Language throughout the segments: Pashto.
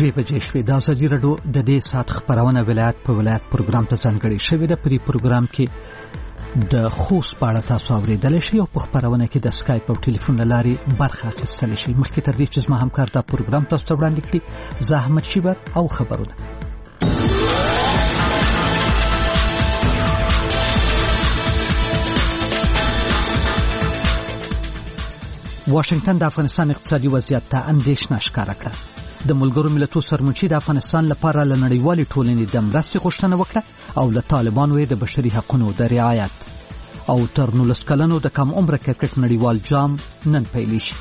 دوی بجې شوې. د ازادي راډیو د دې ساعت خبرونه ولایت په ولایت پروګرام ته ځانګړې شوې ده. په دې پروګرام کې د خوست په اړه تاسو اورېدلی شئ او په خبرونه کې د سکایپ او ټلیفون له لارې برخه اخیستلی شئ. مخکې تر دې چې زما همکار دا پروګرام تاسو ته وړاندې کړي، زه احمد شیبر او خبرونه. واشنگټن د افغانستان اقتصادي وضعیت ته اندېښنه ښکاره کړه. د ملګرو ملتونو سرمنشي د افغانستان لپاره له نړیوالې ټولنې د مرستې غوښتنه وکړه او له طالبانو یې د بشري حقوقو د رعایت او تر 19 کلنو د کم عمره کرکټ نړیوال جام نن پیلیږي.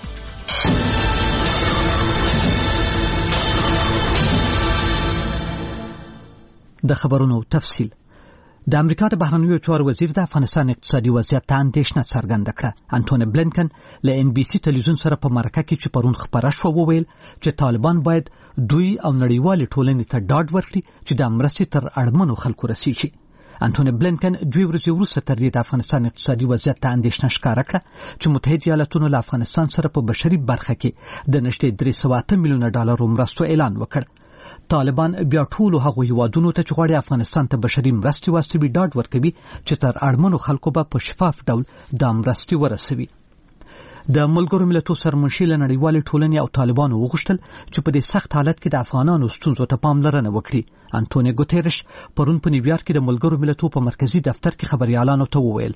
د خبرونو تفصیل. د امریکا د بهرنیو چارو وزیر د افغانستان اقتصادي وضعیت ته اندېښنه څرګنده کړه. انټونی بلینکن له ان بي سي ټلویزیون سره په مرکه کې چې پرون خبره شوه وویل چې طالبان باید دوی او نړیوالې ټولنې ته ډاډ ورکړي چې د مرستې تر اړمنو خلکو رسیږي. انټونی بلینکن 2 ورځې وروسته تر دې د افغانستان اقتصادي وضعیت ته اندېښنه ښکاره کړه چې متحده ایالاتونو له افغانستان سره په بشري برخه کې د نږدې 308 میلیونه ډالرو مرستو اعلان وکړ. طالبان بیا ټولو هغو هیوادونو ته چې غواړي افغانستان ته بشري مرستې واستوي ډاډ ورکوي چې تر اړمنو خلکو به په شفاف ډول دا مرستې ورسوي. د ملګرو ملتونو سرمنشي له نړیوالې ټولنې او طالبانو وغوښتل چې په دې سخت حالت کې د افغانانو ستونزو ته پاملرنه وکړي. انټونی ګوتيرش پرون په نیویارک کې د ملګرو ملتونو په مرکزي دفتر کې خبريالانو ته وویل: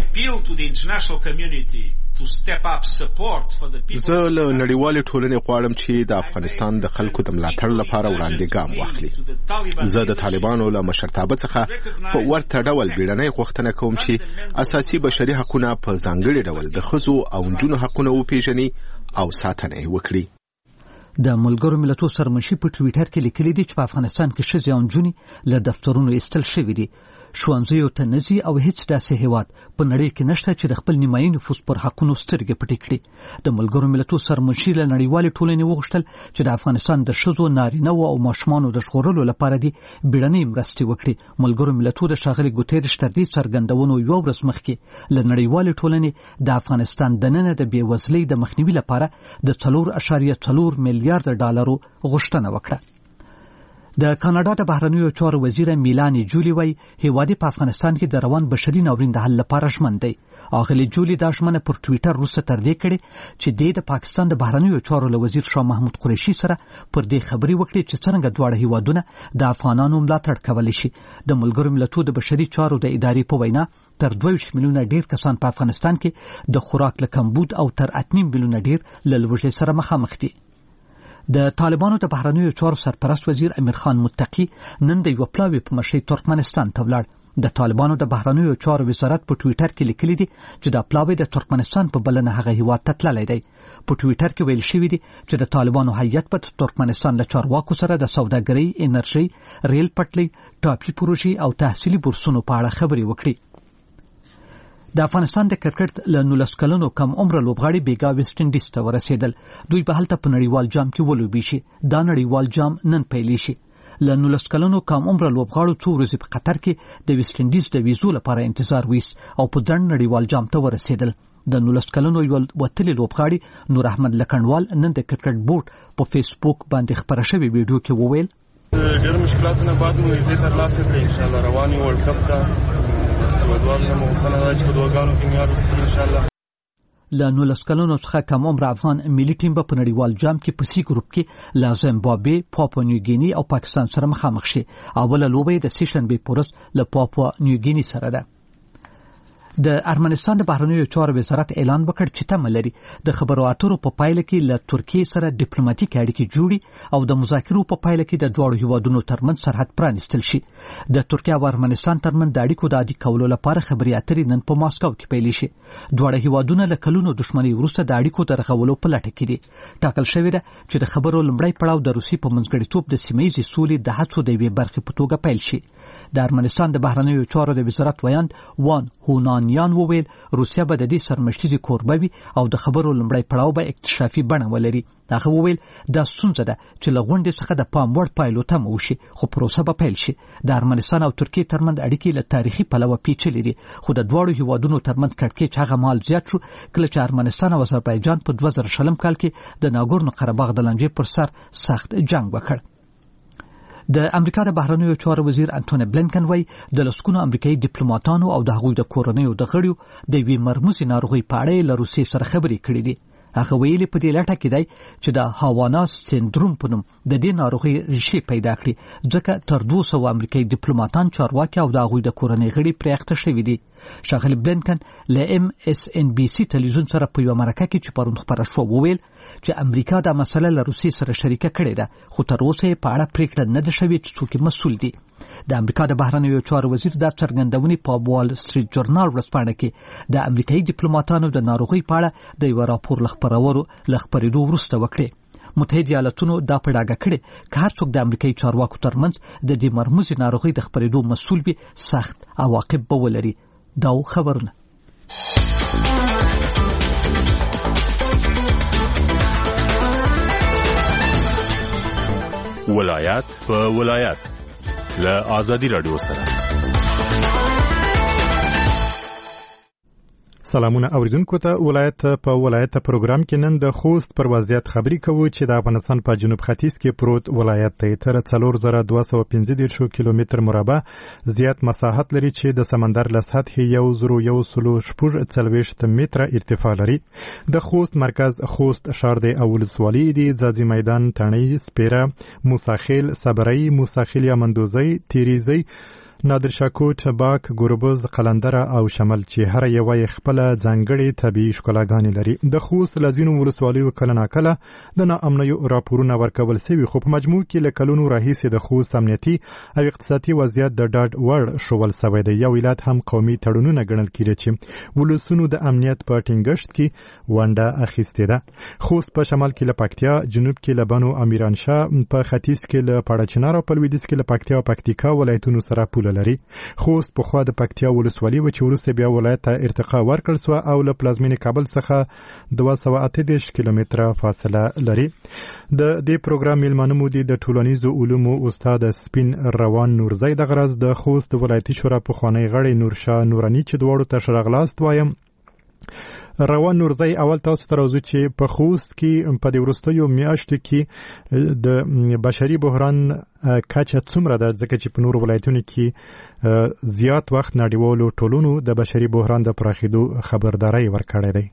زه له نړیوالې ټولنې غواړم چې د افغانستان د خلکو د ملاتړ لپاره وړاندې ګام واخلي. زه د طالبانو له مشرتابه څخه په ورته ډول بیړنۍ غوښتنه کوم چې اساسي بشري حقوقونه په ځانګړي ډول د ښځو او نجونو حقونه وپیژني او ساتنه یې وکړي. د ملګرو ملتونو سرمنشي په ټویټر کې لیکلي دي چې په افغانستان کې ښځې او نجونې له دفترونو ایستل شوي دي. ښوونځیو ته نه ځي او هیڅ داسې هیواد په نړۍ کې نشته چې د خپل نیمایي نفوس پر حقونو سترګې پټې کړي. د ملګرو ملتونو سرمنشي له نړیوالې ټولنې وغوښتل چې د افغانستان د ښځو، نارینه‌و او ماشومانو د ژغورلو لپاره دې بیړنۍ مرستې وکړي. ملګرو ملتونو د ښاغلي ګوتيرش تر دې څرګندونو یوه ورځ مخکې له نړیوالې ټولنې د افغانستان دننه د بېوزلۍ د مخنیوي لپاره د 4.4 میلیارډ ډالرو غوښتنه وکړه. د کاناډا د بهرنیو چارو وزیره میلانی جولی وایي هیواد په افغانستان کې د روان بشري ناورین د حل لپاره ژمن دی. اغلی جولی دا ژمنه پر ټویټر وروسته تر دې کړې چې د پاکستان د بهرنیو چارو له وزیر شاه محمود قریشي سره پر دې خبرې وکړي چې څنګه دواړه هیوادونه د افغانانو ملاتړ کولی شي. د ملګرو ملتونو د بشري چارو د ادارې په وینا تر 22 میلیونه ډیر کسان په افغانستان کې د خوراک له کمبود او تر 8 میلیونه ډیر له لوږې سره مخامخ دي. د طالبانو د بهرنیو چارو سرپرست وزیر امیر خان متقی نن د یو پلاوي په مشرۍ ترکمنستان ته ولاړ. د طالبانو د بهرنیو چارو وزارت په ټویټر کې لیکلي دي چې دا پلاوي د ترکمنستان په بلنه هغه هیواد ته تللی دی. په ټویټر کې ویل شوی دی چې د طالبانو هیئت په ترکمنستان له چارواکو سره د سوداګرۍ، انرژي، ریل پټلۍ، ټاپي پروژې او تحصیلي بورسونو په اړه خبرې وکړي. د افغانستان د کرکټ له 19 کلنو کم عمره لوبغاړي بیګا ویسټ انډیز ته ورسېدل. دوی به هلته په نړیوال جام کې ولوبي شي. دا نړیوال جام نن پیلی شي. له 19 کلنو کم عمره لوبغاړو 2 ورځې په قطر کې د ویسټ انډیز د ویزو لپاره انتظار ویست او په ځنډ نړیوال جام ته ورسېدل. د 19 کلنو یو وتلي لوبغاړي نور احمد لکنډوال نن د کرکټ بورډ په فیسبوک باندې خبره شوې ویډیو کې وویل: ډېر مشکلاتونه بعد مو یې ترلاسه کړې. ان شاء الله رواني ورلد کپ ته ودوالنه ممکنه ده چې په دوګانو کې معیار وساتي ان شاء الله. له 19 کلونو څخه کم عمره افغان ملي ټیم په نړیوال جام کې په سی ګروپ کې له زیمبابوې، پاپوا نیوګیني او پاکستان سره مخامخ شي. اوله لوبه د سیشنبې پورس له پاپوا نیوګیني سره ده. د ارمنستان د بهرنیو چارو وزارت اعلان وکړ چې تمه لري د خبرو اترو په پایله کې له ترکیې سره ډیپلوماټیک اړیکې جوړي او د مذاکرو په پایله کې د دواړو هیوادونو ترمنځ سرحد پرانیستل شي. د ترکیه او ارمنستان ترمنځ د اړیکو د عادي کولو لپاره خبرې اترې نن په ماسکو کې پیل شي. دواړه هیوادونه له کلونو دښمنۍ وروسته د اړیکو د رغولو په لټه کې دي. ټاکل شوی ده چې د خبرو لومړی پړاو د روسیې په منځګړیتوب د سیمه‌ییزې سولې د هڅو د یوې برخې په توګه پیل شي. د ارمنستان د بهرنیو چارو د وزارت ویاند وان هونان سونیان وویل روسیا به د دې سرمشتي کوربه وي او د خبرو لمړی پړاو به اکتشافي بڼه ولري. هغه وویل دا ستونزه ده چې له غونډې څخه د پام وړ پایلو تمه وشي، خو پروسه به پیل شي. د ارمنستان او ترکیې ترمنځ اړیکې له تاریخي پلوه پیچلې دي، خو د دواړو هیوادونو ترمنځ کړکېچ هغه مهال زیات شو کله چې ارمنستان او آذربایجان په 2000 کال کې د ناګورنو قرهباغ د لانجې پر سر سخت جنگ وکړ. د امریکا د بهرنیو چارو وزیر انټونی بلینکن وایي د لسګونو امریکایي ډیپلوماټانو او د هغوی د کورنیو د غړیو د یوې مرموزې ناروغۍ په اړه له روسیې سره خبرې کړې دي. هغه ویلي په دې لټه کې دی چې د هاوانا سندروم په نوم د دې ناروغۍ ریښې پیدا کړي، ځکه تر 200 امریکایي ډیپلوماټان، چارواکي او د هغوی د کورنۍ غړي پرې اخته شوي دي. ښاغلي بلینکن له MSNBC تلویزیون سره په یوه مرکه کې چې پرون خپره شوه وویل چې امریکا دا مسله له روسیې سره شریکه کړې ده، خو تر اوسه یې په اړه پریکړه نه ده شوې چې څوک مسؤل دي. د امریکا د بهرنیو چارو وزیر دا څرګندونې په وال سټریټ جورنال ورځپاڼه کې د امریکایي ډیپلوماټانو د ناروغۍ په اړه د یو راپور خپرېدو وروسته وکړي. متحده ایالاتونو دا په ډاګه کړي که هر څوک د امریکایي چارواکو ترمنځ د دې مرموزې ناروغۍ د خپرېدو مسؤل وي، سخت عواقب به ولري. دا خبرونه ولایت په ولایت له آزادی رادیو سره. سلامونه اوریدونکو ته. ولایت په ولایت پروګرام کې نن د خوست پر وضعیت خبري کوو چې د افغانستان په جنوب ختیځ کې پروت ولایت دی. تر 4215 کیلومتر مربع زیات مساحت لري چې د سمندر له سطحې 1046 متره ارتفاع لري. د خوست مرکز خوست ښار دی او ولسوالۍ دي ځاځي میدان، تڼۍ، سپیره، موساخیل، صبرۍ، موساخیل یا مندوزۍ، تیریزۍ، نادر شاکوټ، باک، ګوربز، قلندره او شمل چې هر یو یې خپل ځانګړي طبيعي ښکلاګانې لري. د خوست لزینو ولسوالیو کله ناکله د ناامنیو راپورونه ورکول شوي، خو په مجموع کې له کلونو راهیسې د خوست امنیتي او اقتصادي وضعیت د ډاډ وړ شول شوی دی. یو علت هم قومي تړونونه ګڼل کېږي چې ولسونو د امنیت په ټینګښت کې ونډه اخیستې ده. خوست په شمال کې له پکتیا، جنوب کې له بنو امیرانشاه، په ختیځ کې له پاړچنار او په لویدیځ کې له پکتیا او پکتیکا ولایتونو سره پوله لري. خوست په خوا د پکتیا ولسوالۍ و چې وروسته بیا ولایت ته ارتقا ورکړل شوه او له پلازمینې کابل څخه 238 کیلومتره فاصله لري. د دې پروګرام میلمانه مو دي د ټولنیزو علومو استاد سپین روان نورزی. د غرض د خوست ولایتي شورا پخوانی غړی نورشاه نورانی چې دواړو ته ښه راغلاست وایم. روان نورزی، اول تاسو ته راځو چې په خوست کې په دې وروستیو میاشتو کې د بشري بحران کچه څومره ده، ځکه چې په نورو ولایتونو کې زیات وخت نړیوالو ټولنو د بشري بحران د پراخېدو خبرداری ورکړی دی.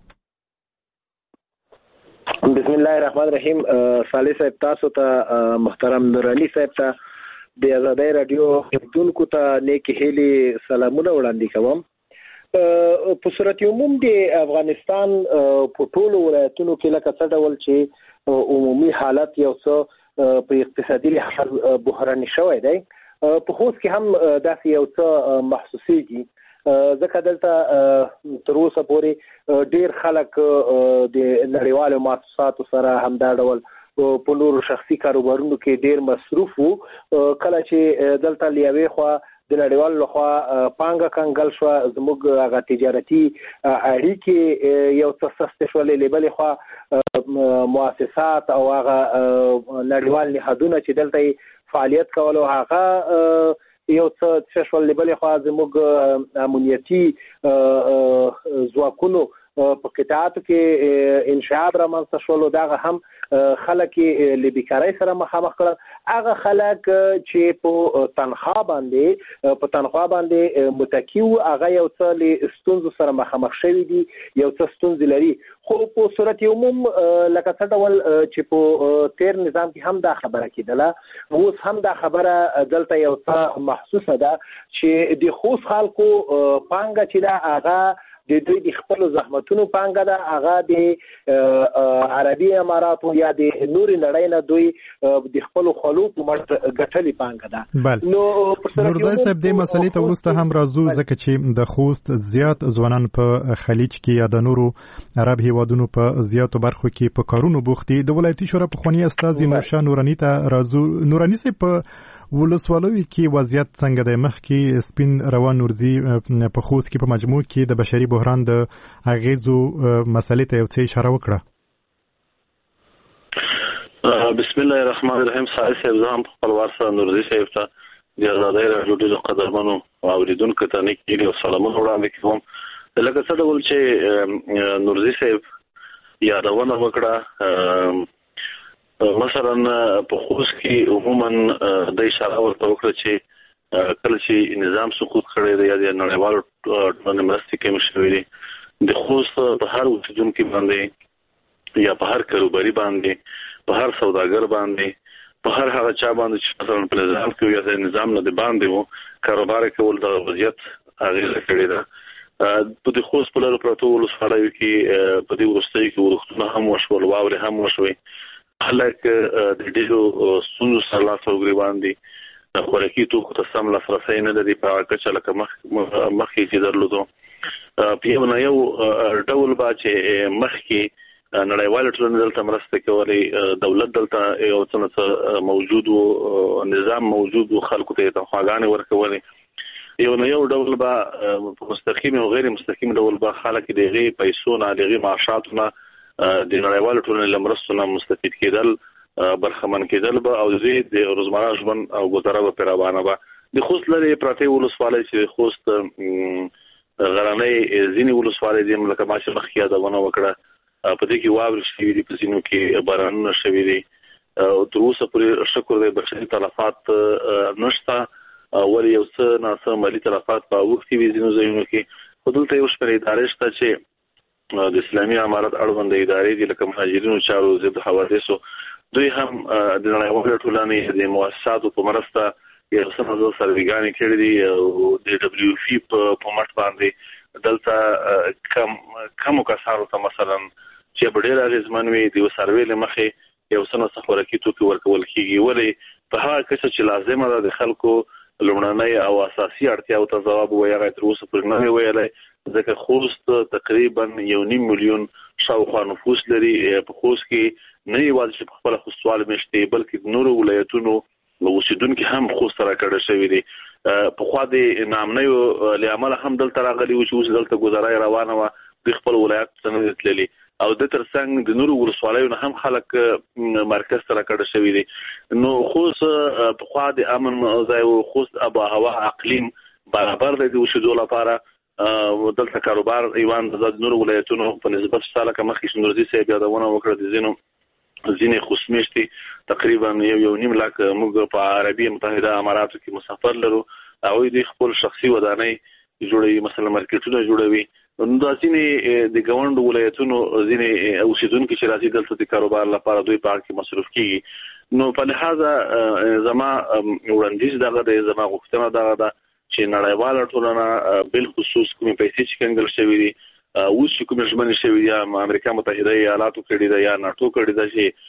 بسم الله الرحمن الرحیم. صالح صاحب تاسو ته، محترم نورعلی صاحب ته، د آزادۍ رادیو خدمتونکو ته نیک هیلې سلامونه وړاندې کوم. په صورت عموم د افغانستان په ټولو ولایتونو کې لکه څه ډول چې عمومي حالت یو څه په اقتصادي لحاظ بحراني شوی دی، په خوست کې هم داسې یو څه محسوسېږي، ځکه دلته تر اوسه پورې ډېر خلک د نړیوالو مؤسساتو سره همدا ډول په نورو شخصي کاروبارونو کې ډېر مصروف وو. کله چې دلته له یوې خوا د نړیوالو لخوا پانګه کنګل شوه، زموږ هغه تجارتي اړیکې یو څه سستې شولې، له بلې خوا مؤسسات او هغه نړیوال نهادونه چې دلته فعالیت کولو هغه یو څه شول، له بلې خوا زموږ امنیتي ځواکونو په قطاعاتو کې انشعاب رامنځته شول، دغه هم خلک له بیکارۍ سره مخامخ کړل. هغه خلک چې په تنخوا باندې متکی وو، هغه یو څه له ستونزو سره مخامخ شوي دي، یو څه ستونزې لري. خو په صورت عموم لکه څه ډول چې په تیر نظام کې هم دا خبره کېدله، اوس هم دا خبره دلته یو څه محسوسه ده چې د خوست خلکو پانګه چې ده هغه د دوی د خپل زحمتونو پانګه ده، هغه د عربي اماراتو یا د نورې نړۍ نه دوی د خپل خلکو په مټ ګټلې پانګه ده. نو نورزی صاحب دې مسلې ته وروسته هم راځو، ځکه چې د خوست زیات ځوانان په خلیج کې یا د نورو عرب هیوادونو په زیاتو برخو کې په کارونو بوخت دي. د ولایتي شورا پخوانی استازي نورشاه نورانی ته راځو. نورانی صاحب په ولسوالۍ کې وضعیت څنګه دی؟ مخکې سپین روان نورزي په خوست کې په مجموع کې د بشري بحران د اغیزو مسلې ته یو څه اشاره وکړه. بسم الله الرحمن الرحیم. سایه صاحب زه هم په خپل وار نورزي صاحب ته د ازادۍ راډیو ډېرو قدرمنو اوریدونکو ته نیکې سلامونه وړاندې کوم. لکه څه ډول چې نورزي صاحب یادونه وکړه، مثلا په خوست کې عموما د اشاره ورته وکړه چې کله چې نظام سقوط کړی دی یا د نړیوالو ټولنې مرستې کمې شوې دي، د خوست په هر اوسیدونکي باندې یا په هر کاروباري باندې، په هر سوداګر باندې، په هر هغه چا باندې چې مثلا په نظام کې یا د نظام نه د باندې وو کاروبار کول د وضعیت اغیزه کړې ده. په د خوست په لاره پروتو ولسوالیو کې په دې وروستۍ کې ورختونه هم وشول، واورې هم وشوي، خلک د ډېرو ستونزو سره لاس او ګریوان دي، خوراکي توکو ته سم لاسرسی نه لري په هغه کچه لکه مخکې چې درلودو. په یو ډول به چې مخکې نړیوال ټولنې دلته مرسته کولې، دولت دلته یو څه موجود و، نظام موجود و، خلکو ته تنخواګانې ورکولې، یو ډول به په مستقیم او غیر مستقیم ډول به خلک د هغې پیسو نه، د هغې معاشاتو نه، د نړیوال ټولنې له مرستو نه مستفید کېدل، برخمن کېدل به، او د روزمره ژوند او ګذاره به پرې روانه به. د خوست لرې پرتې ولسوالۍ چې د خوست غرنۍ ځینې ولسوالۍ دي، لکه ما چې مخکې یادونه وکړه، په دې کې واورې شوي دي، په ځینو کې بارانونه شوي دي. تر اوسه پورې شکر دی بشري تلفات نشته، ولې یو څه ناڅه مالي تلفات په اوښتي وي ځینو ځایونو کې. خو دلته یو شمېر ادارې شته چې د اسلامي امارت اړوند ادارې دي، لکه مهاجرینو چارو ضد حوادثو، دوی هم د نړیوالو ټولنې د مؤسساتو په مرسته یو څه نظر سرویګانې کړي دي، او د ډبلیو اف په مټ باندې دلته کمو کسانو ته مثلا چې ډېر اغېزمن وي د یو سروې له مخې یو څه نه خوراکي توکي ورکول کېږي، ولې په هغه کچه چې لازمه ده د خلکو لومړنۍ او اساسي اړتیاو ته ځواب ووایي، هغه تر اوسه پورې نه وي ویلی، ځکه خوست تقریبا 1.5 میلیون شاوخوا نفوس لري. په خوست کې نه یوازې چې په خپله خوستوال میشتې، بلکې د نورو ولایتونو اوسیدونکي هم خوست ته راکډه شوي دي. پخوا د ناامنیو له امله هم دلته راغلي وو چې اوس دلته ګذاره روانه وه، دوی خپل ولایت ته نه دي تللي، او د ترڅنګ د نورو ولسوالیو نه هم خلک مرکز ته راکډه شوي دي. نو خوست پخوا د امن ځای و، خوست آب و هوا اقلیم برابر دی د اوسېدو لپاره. دلته کاروبار ایوان د نورو ولایتونو په نسبت شته، لکه مخکې نورزي صاحب یادونه وکړه د ځینې خوست میشتې تقریبا 1.5 لک موږ په عربي متحده اماراتو کې مسافر لرو، هغوی د خپل شخصي ودانۍ جوړوي، مثلا مارکیټونه جوړوي. دا ځینې د ګاونډو ولایتونو ځینې اوسیدونکي چې راځي دلته د کاروبار لپاره دوی په هغه کې مصروف کېږي. نو په لحاظه زما وړاندیز دغه دی، زما غوښتنه دغه ده چې نړیواله ټولنه بالخصوص کومې پیسې چې کنګل شوي دي، اوس چې کومې ژمنې شوي دي، یا امریکا متحده ایالاتو کړي ده یا ناټو کړي ده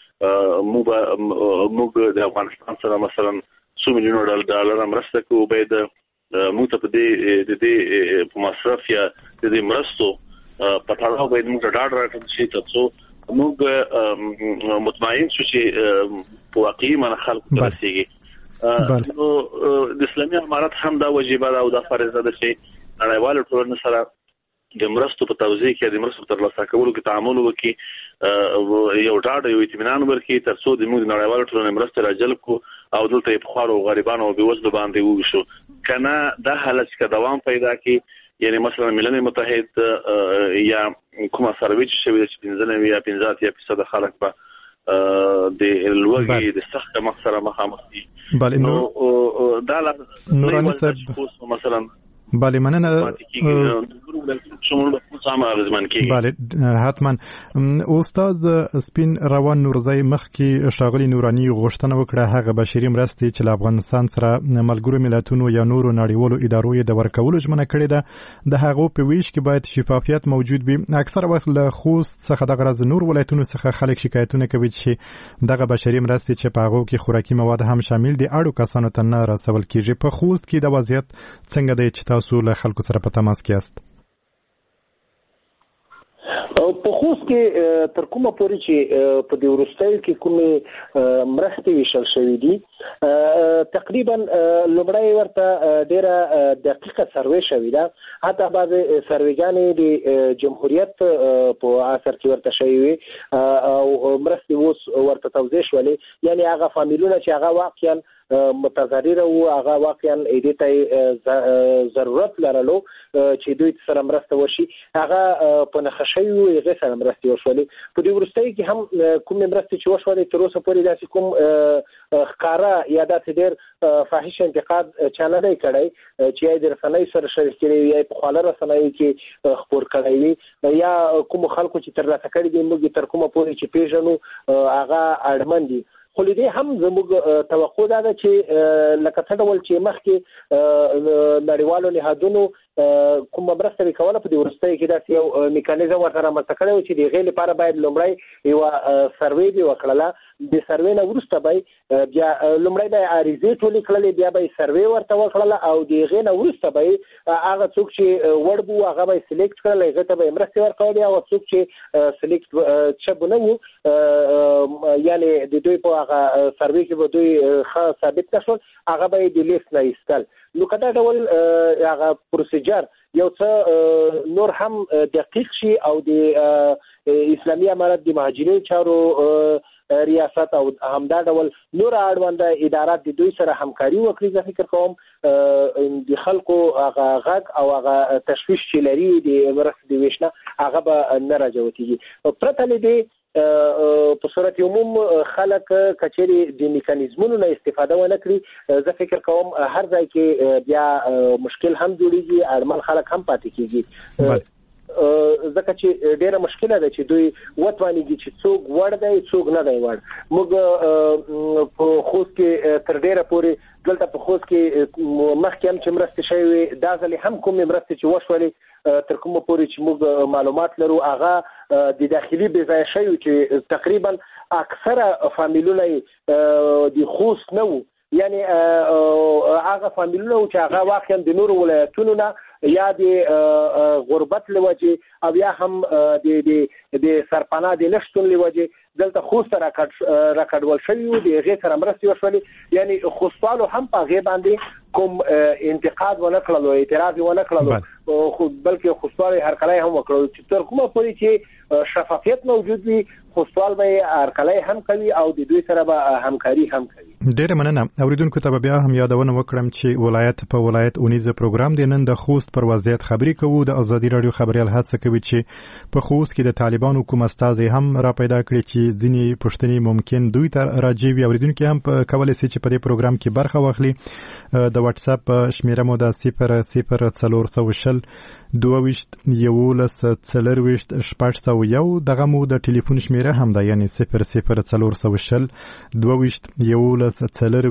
چې موږ د افغانستان سره مثلا 100 میلیون ډالر مرسته کوو، باید موږ ته په دې په مصرف یا د دې مرستو په تړاو باید موږ ډاډ راکړل شي، تر څو موږ مطمئن شو چې په واقعي معنی خلکو ته رسېږي. نو د اسلامي امارت هم دا وجیبه ده او دا فرض ده چې نړیوالو ټولنې سره د مرستو په توزیع کې، د مرستو په ترلاسه کولو کې تعامل وکړي، یو ډاډ یو اطمینان ورکړي، تر څو د موږ د نړیوالو ټولنې مرستې راجلب کړو او دلته یې په خوارو غریبانو او بېوزلو باندې وویشو. که نه دا حالت چې دوام پیدا کړي، یعنی مثلا ملل متحد یا کومه سروې چې شوې ده چې 95 یا 50% خلک به د لوږې د سخت مخ سره مخامخ دي. نو دا نوراني صاحب مثلا بله مننه. بله حتما. استاد سپین روان نورزی مخکې ښاغلي نوراني غوښتنه وکړه هغه بشري مرستې چې له افغانستان سره ملګرو ملتونو یا نورو نړیوالو ادارو یې د ورکولو ژمنه کړې ده، د هغو په ویش کې باید شفافیت موجود وي. اکثره وخت له خوست څخه دغه راز نور ولایتونو څخه خلک شکایتونه کوي چې دغه بشري مرستې چې په هغو کې خوراکي مواد هم شامل دي اړو کسانو ته نه رسول کېږي. په خوست کې د وضعیت څنګه دی چې تاسو له خلکو سره په تماس کې یاست؟ په خوست کې تر کومه پورې چې په دې ورستۍ کې کومې مرستې ویشل شوې دي تقریبا لومړی ورته ډیره دقیقه سروې شوې ده حتی بعض سروېګانې د جمهوریت په اثر کې ورته شوې وي او مرستې اوس ورته توضیح شولې یعنی هغه فامیلونه چې هغه واقعا متضرر او هغه واقعا دې ته ضرورت لرلو چې دوی سره مرسته وشي هغه په نخښي او هغه سره مرسته وشولې په دې ورستۍ کې هم کوم مرسته چې وشولې تر اوسه پورې داسې کوم ښکارا یا داسې ډېر فاحش انتقاد چانه دی کړی چې د رسنۍ سره شریک کړي یا په خاله رسنۍ کې خبر کړی یا کوم خلکو چې تر لاسه کړي دي موږ تر کومه پورې چې پیژنو هغه اړمن دي خو دې هم زموږ توقع ده چې لکه څه ډول چې مخکې نړیوالو نهادونو کوم مرسته وکوله په دې ورستۍ کې داسې یو میکانیزم ورته رامنځته کړی و چې د هغې لپاره باید لومړی یوه سروې دې وکړله د سروې نه وروسته به بیا لومړی به یې عریضې ټولې کړلې بیا به یې سروې ورته وکړله او د هغې نه وروسته به یې هغه څوک چې وړ بو هغه به یې سلیکټ کړل هغې ته به یې مرستې ورکولې هغه څوک چې سلیکټ شوي نه وو یعنې د دوی په هغه سروې کې به دوی ښه ثابت نه شول هغه به یې د لیست نه ایستل نو که دا ډول هغه پروسیجر یو څه نور هم دقیق شي او د اسلامي امارت د مهاجرینو چارو ریاست او همدا ډول نور اړونده ادارات د دوی سره همکاري وکړي زه فکر کوم د خلکو هغه غږ او هغه تشویش چې لري د مرستې د ویش نه هغه به نه راجوتېږي پرته له دې په صورت عموم خلک کچېري د میکانیزمونو نه استفاده ونه کړي زه فکر کوم هر ځای کې بیا مشکل هم جوړیږي اړمن خلک هم پاتې کیږي ځکه چې ډیره مشکله ده چې دوی وتوانیږي چې څوک وړ دی څوک نه دی وړ موږ په خوست کې تر ډیره پورې دلته په خوست کې مخکې هم چې مرستې شوې وي دا ځلې هم کومې مرستې چې وشولې تر کومه پورې چې موږ معلومات لرو هغه د داخلي بې ځایه شوي چې تقریبا اکثره فامیلونه د خوست نه وو یعنی هغه فامیلونه چې هغه واقعا د نورو ولایتونو نه یا د غربت لوجه او یا هم د سرپناه د نشتون لوجه دلته خوست راکړول شوی و د هغې سره مرستې وشولې یعنی خوستوالو هم په هغې باندې کوم انتقاد ونه کړلو اعتراض ونه کړلو بلکې خوستوال یې هرکلی هم وکړو چې تر کومه پورې چې شفافیت موجود وي خوستوال به یې هرکلی هم کوي او د دوی سره به همکاري هم کوي ډېره مننه اوریدونکو ته به بیا هم یادونه وکړم چې ولایت په ولایت اونیزه پروګرام دی نن د خوست پر وضعیت خبرې کوو د ازادي راډیو خبریال هڅه کوي چې په خوست کې د طالبانو کوم استازی هم را پیدا کړي چې ځینې پوښتنې ممکن دوی ته راجع وي اوریدونکي هم کولی شي چې په دې پروګرام کې برخه واخلي د واتس اپ شمیره مو د 00420 22 11 440 دغه مو د ټلیفون شمیره هم ده یعنی 00420 22 11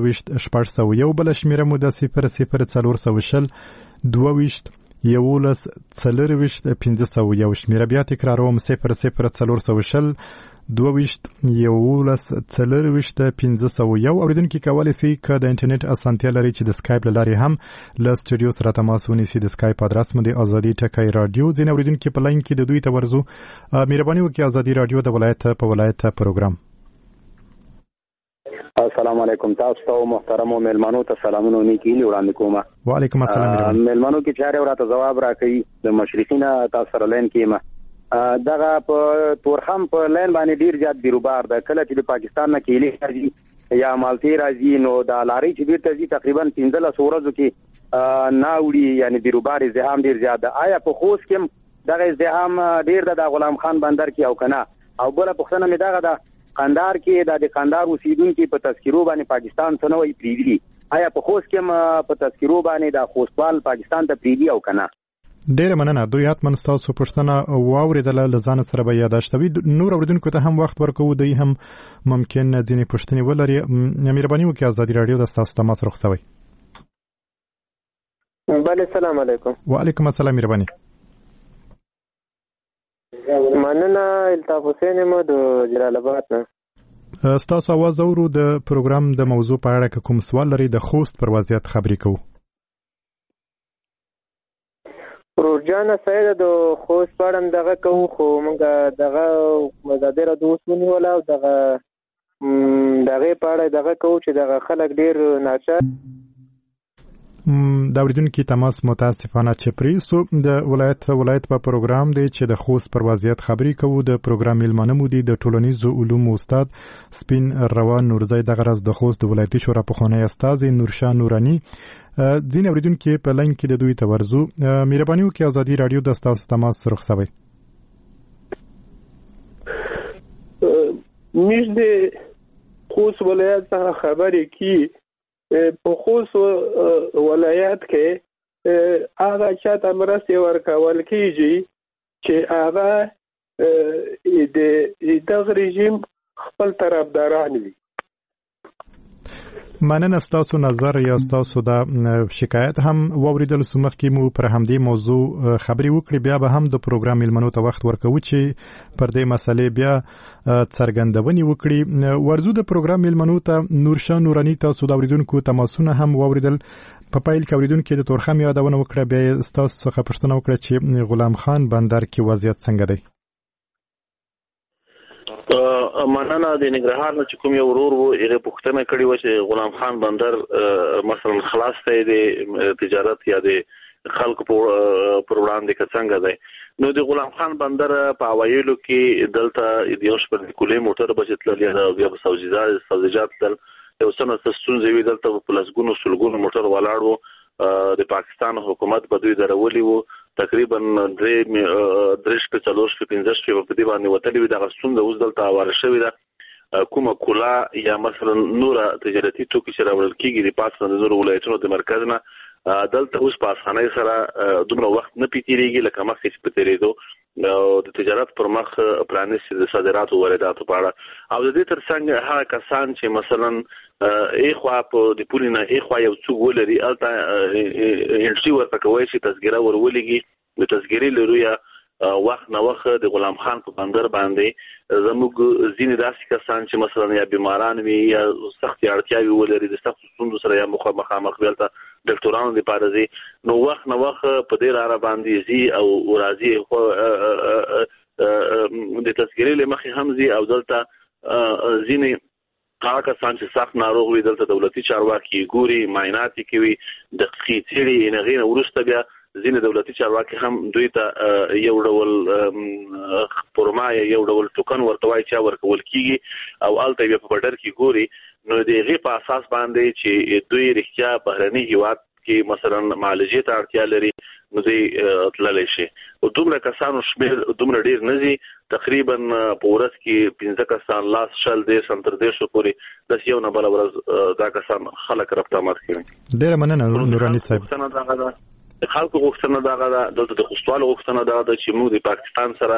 440 بل شمیره مو د 00420 22 11 440 شمیره بیا تکراروم 00420 22 11 440 اوریدونکو کولی شي که د انټرنیټ اسانتیا لري چې د سکایپ لاري هم له سټوډیو سره تماس ونیسي د سکایپ ادرس مو د ازادي ټکی رادیو ځین اوریدونکو په لاین کې د دوی ته ورزو مهرباني وکړئ ازادي رادیو د ولایت په ولایت پروګرام السلام علیکم تاسو ته محترم مهمانو ته سلامونه نیکی وړاندې کوم وعلیکم السلام مهمانو کې چاره راته جواب راکړي د مشرقین تاسو سره لاین کې ما دغه په تورخم په لین باندې ډیر زیات بیروبار ده کله چې د پاکستان نه کېلي راځي یا مالټي راځي نو د لاري چې بیرته ځي تقریبا 15 ورځو کې ناوړي یعنی بیروبار ازدحام ډیر زیات ده آیا په خوست کې دغه ازدحام ډیر د غلام خان بندر کې او کنه او بل پښتنه می دغه د قندار کې د قندار اوسیدونکو په تذکرو باندې پاکستان څنوي پریدي آیا په خوست کې په تذکرو باندې د خوستوال پاکستان ته پریدي او کنه ډېر مننه دوی اتمن ستاسو پښتنه واوریدله لزان سره به یاداشتوي نور اوریدونکو ته هم وخت ورکوو دوی هم ممکن ځینې پښتنې ولري مهرباني وکړئ ازادي راډیو د تاسو تماس رخصوي بله السلام علیکم وعلیکم السلام مهرباني مننه الطاف حسین مو د جلال آباد نه ستاسو आवाज اورو د پروګرام د موضوع په اړه کوم سوال لري د خوست پر وضعیت خبرې کوو سرور سید د خوست پاړم دغه کوو خو موږ دغه مزادره دوستونی ولا دغه پاړه دغه کوو چې دغه خلک ډیر ناچار د اوریدونکو تماس متاسفانه چپری سو د ولایت په پروګرام دی چې د خوست پر وضعیت خبري کوو د پروګرام میلمانه مو دي د ټولنیزو علومو استاد سپین روان نورزی د غرض د خوست د ولایتي شورا پخوانی استاد نورشاه نورانی ځین اوریدونکو په لاین کې د دوی تورزو مهرباني وکړئ ازادي رادیو د تاسو تماس رخصوي مش د خوست ولایت څخه خبرې کی په خوست ولایت کې هغه چاته مرستې ورکول کیږي چې هغه د دغه رژیم خپل طرفداران وي. مننه ستاسو نظر یا ستاسو د شکایت هم ووریدل سمخ کې مو پر همدې موضوع خبري وکړي بیا به هم د پروګرام میلمنو ته وخت ورکوي چې پر دې مسلې بیا څرګندونې وکړي. ورزو د پروګرام میلمنو ته نورشاه نورانی تاسو د اوریدونکو تماسونه هم ووریدل په پایل کې اوریدونکو د تورخم یادونه وکړه بیا ستاسو څخه پوښتنه وکړه چې غلام خان بندر کې وضعیت څنګه دی. مننه د نګرهار نه چې کوم یو ورور وو هغه پوښتنه کړې و چې غلام خان بندر مثلا خلاص دی د تجارت یا د خلکو په وړاندې څنګه دی. نو د غلام خان بندر په اوایلو کې دلته د یو شپږ کولې موټر بچتل یا د سبزیجات تل یو سنه ستونزې وي دلته په لسګونو سلګونو موټر ولاړ وو. د پاکستان حکومت په دوی درولي وو تقریبا 3 په 4 په 15 په دې باندې وتلې وي د غسون د اوس دلته واره شوې ده کومه کولا یا مثلا نور تجارتي توکي چې راوړل کیږي د پاکستان د نور ولایتونو د مرکز نه دلته اوس په اسانۍ سره دومره وخت نه پیتیږي لکه مخکې چې پتیریدو د تجارت پر مخ پرانیستي د صادراتو وارداتو په اړه او د دې ترڅنګ هغه کسان چې مثلا ایخوا په د پولینه ایخوا یو څو ولري الته انټری ورته کوي چې تذکره ورولېږي د تذکرې لروي وخت نه وخت د غلام خان په بندر باندې زموږ ځینې داسې کسان چې مثلا یا بیماران وي یا سخت اړتیاوي ولري د سخت ستونزو سره یا مخامخ ویلته ډاکټرانو لپاره دي نو وخت نه وخت په دې لار باندې زی او راځي د تذکرې لمخې هم زی او دلته ځینې هغه کسان چې سخت ناروغ وي دلته دولتي چارواکي ګوري معاینات کوي د خېټړي انغین ورسته بیا ځینې دولتي چارواکي هم دوی ته یو ډول پرمایه یو ډول ټوکن ورته وایي چې ورکول کیږي او الته بیا په بډر کې ګوري نو د هغې په اساس باندې چې دوی رښتیا بهرني هیواد کې مثلا معالجې ته اړتیا لري نو دوی تللی شي او دومره کسانو شمېر دومره ډېر نه ځي تقریبا په ورځ کې 15 کسان لاس شل دېرش هم تر دېرشو پورې داسې یو نه بله ورځ دا کسان خلک رفتامات کوي. ډېره مننه نوراني صاحب. خلکو غوښتنه دغه ده دلته د خوستوالو غوښتنه دا ده چې موږ د پاکستان سره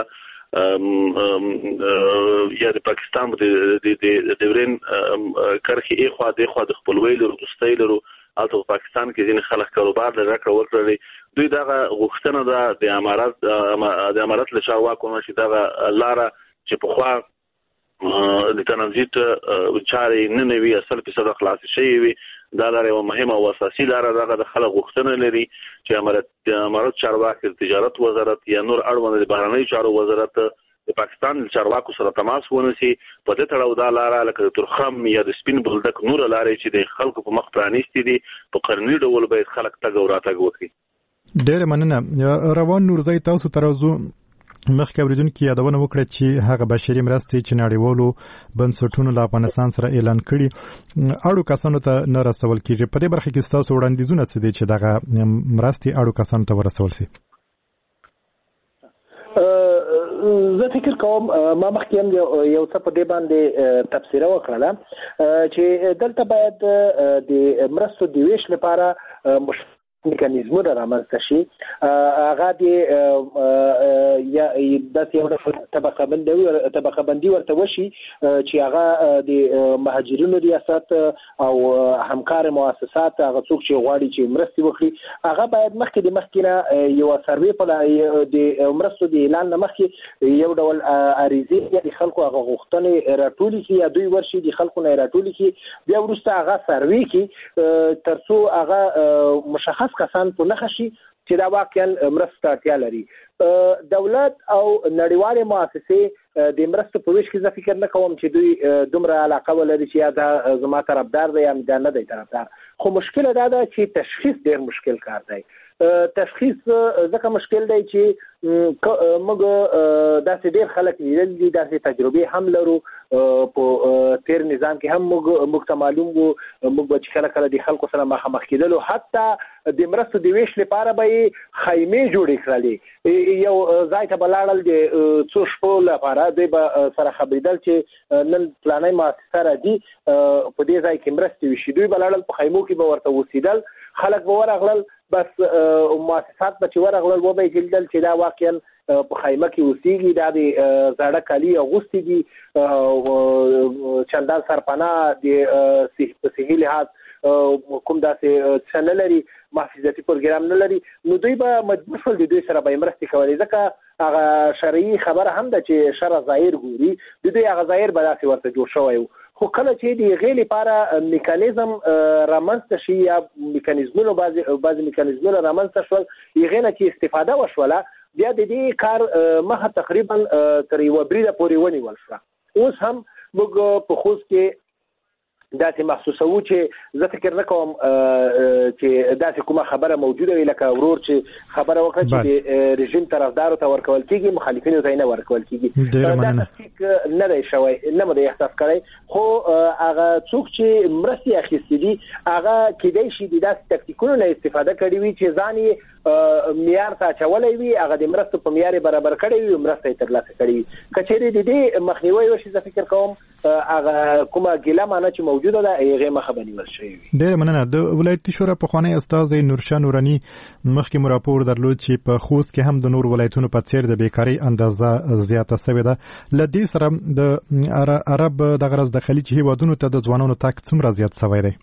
یا د پاکستان د دورین کرخي ایخوا د خپلوۍ لرو دوستۍ لرو البته په پاکستان کې ځینې خلک کاروبار لري کړی دوی دغه غوښتنه ده د امارات له چارواکو نه چې دغه لاره چې په خوا د ترانزیت چارې نه نوي 100% خلاص شي وي دا لاره یو مهمه او اساسي لاره دغه د خلک غوښتنه لري چې امارات چارواکي تجارت وزارت یا نور اړوند د بهرنیو چارو وزارت د پاکستان چارواکو سره تماس ونیسي په دې تړاو دا لاره لکه ترخم یا د سپین بولدک نور لارې چې د خلکو په مخ پرانیستي دي په قانوني ډول باید خلک تګ او راتګ وکړي. ډېر مننه. روان نورزی تاسو ترازو مخکې اوریدونکو یادونه وکړه چې هغه بشري مرستې چې نړیوالو بنسټونو له افغانستان سره اعلان کړي اړو کسانو ته نه رسول کیږي په دې برخه کې تاسو وړاندیزونه څه دي چې دغه مرستې اړو کسانو ته ورسول شي؟ زه فکر کوم ما مخکې هم یو څه په دې باندې تفسیره وکړله چې دلته باید د مرستو د ویش لپاره میکانیزمونه رامنځته شي هغه د داسې یو طبقه بندي ورته وشي چې هغه د مهاجرینو ریاست او همکار مؤسسات هغه څوک چې غواړي چې مرستې وکړي هغه باید مخکې نه یو سروې په د مرستو د اعلان نه مخکې یو ډول عریضې د خلکو هغه غوښتنې راټولې کړي یا دوی ورشي د خلکو نه راټولې کړي بیا وروسته هغه سروې کړي تر څو هغه مشخص کسان په نښه شي چې دا واقعا مرسته اړتیا لري. دولت او نړیوالې مؤسسې د مرستو په ویش کې زه فکر نه کوم چې دوی دومره علاقه ولري چې یا دا زما طرفدار دی یا دا نه دی طرفدار. خو مشکل دا ده چې تشخیص ډېر مشکل کار دی. تشخیص ځکه مشکل دی چې موږ داسې ډېر خلک لیدل دي، داسې تجربې هم لرو. په تیر نظام کې هم موږ ته معلوم وو، موږ به چې کله د خلکو سره مخامخ کېدلو، حتی د مرستو د ویش لپاره به یې خیمې جوړې کړلې، یو ځای ته به لاړل د څو شپو لپاره، دوی به سره خبرېدل چې نن فلانی مؤسسه راځي په دې ځای کې مرستې وشي. دوی به لاړل په خیمو کې به ورته اوسېدل، خلک به ورغلل، بس مؤسسات به چې ورغلل و به یې لیدل چې دا واقعا په خیمه کې اوسېږي، دا د زاړه کالي اغوستي دي، چندان سرپناه د صحي لحاظ کوم داسې څه نه لري، محافظتي پروګرام نه لري. نو دوی به مجبور شول د دوی سره به یې مرستې کولې، ځکه هغه شرعي خبره هم ده چې شرع ظاهر ګوري، د دوی هغه ظاهر به داسې ورته جوړ شوی و. خو کله چې د هغې لپاره میکانیزم رامنځته شي یا میکانیزمونه بعضې میکانیزمونه رامنځته شول، هغې نه چې استفاده وشوله، بیا د دې کار مخه تقریبا تر یوه بریده پورې ونیول شوه. اوس هم موږ په خوست کې داسې محسوسوو چې زه فکر نه کوم چې داسې کومه خبره موجوده وي لکه ورور چې خبره وکړه چې د رژیم طرفدارو ته ورکول کېږي، مخالفینو ته یې نه ورکول کېږي. دا تصدیق نه دی شوی، نه مو دی احساس کړی. خو هغه څوک چې مرستې اخیستې دي هغه کیدای شي د داسې تکتیکونو نه استفاده کړې وي چې ځان یې معیار ته اچولی وي، هغه د مرستو په معیار یې برابر کړی وي، مرسته یې ترلاسه کړې وي. که چېرې د دې مخنیوی وشي، زه فکر کوم هغه کومه ګیله معنی چې موجوده ده هغې مخه به نیول شوې وي. ډېره مننه. د ولایتي شورا پخوانی استازی نورشاه نوراني مخکې مو راپور درلود چې په خوست کې هم د نور ولایتونو په څېر د بیکارۍ اندازه زیاته سوې ده. له دې سره د عرب دغه راز د خلیج هیوادونو ته د ځوانانو تګ څومره زیات سوی دی؟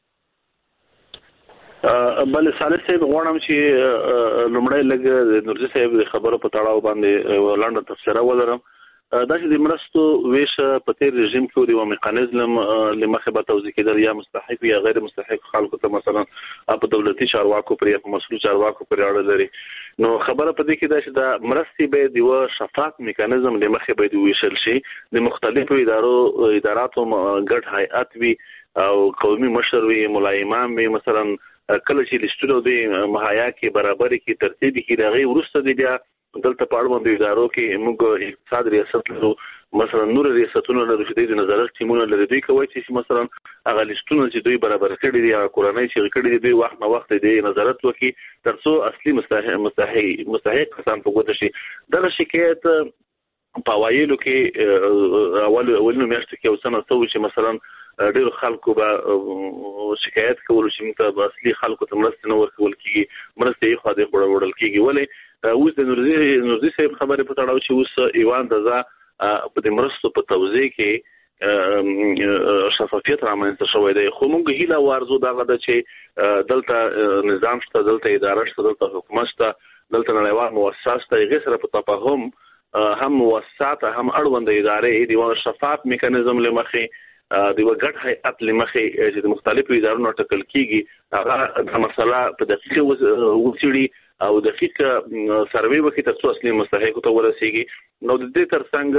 بل صالح صاحب غواړم چې لومړی لږ د نورزي صاحب د خبرو په تړاو باندې لنډه تبصره ولرم. دا چې د مرستو ویش په تیر رژیم کې یو میکانیزم لمخې به توضیح کېدل، یا مستحق یا غیر مستحق خلکو ته مثلا په دولتي چارواکو پر یا په مسؤل چارواکو پر اړه لري. نو خبره په دې کې ده چې دا مرستې باید یو شفاف میکانیزم لمخې باید ویشل شي، د مختلفو اداراتو ګډ هیئت وي او قومي مشر وي، ملایمان وي، مثلا کله چې لیستونه دوی مهیا کې برابرې کې ترتیب کې راغی، وروسته دی بیا دلته په اړوندو ادارو کې موږ اقتصاد ریاست لرو، مثلا نور ریاستونه لرو چې د نظارت ټیمونه لري. دوی کوي چې مثلا هغه لیستونه چې دوی برابر کړي دي، هغه کورنۍ چې کړي دي، دوی وخت نه وخت دی نظارت وکړي ترڅو اصلي مستحق کسان په ګوته شي. دغه شکایت په اوایلو کې اولنو میاشتو کې اوسنه څه چې مثلا ډېر خلکو به شکایت کول چې موږ ته اصلي خلکو ته مرسته نه ورکول کېږي، مرسته یې خوا دې وړل کېږي. ولې اوس د نورزي صاحب خبرې په تړاو چې اوس ایوان دزا په د مرستو په توزیع کې شفافیت رامنځته شوی دی. خو موږ هیله وارزو دغه ده چې دلته نظام شته، دلته اداره شته، دلته حکومت شته، دلته نړیوال مؤسسات شته، هغې سره په تفاهم هم مؤسسات هم اړوند ادارې د یو شفاف میکانیزم له مخې د یو ګډ هیئت له مخې چې د مختلفو ادارونو ټاکل کېږي، هغه د مسله په دقیق وڅېړي او دقیق سروې وکړي ترڅو اصلي مستحقو ته ورسېږي. نو د دې ترڅنګ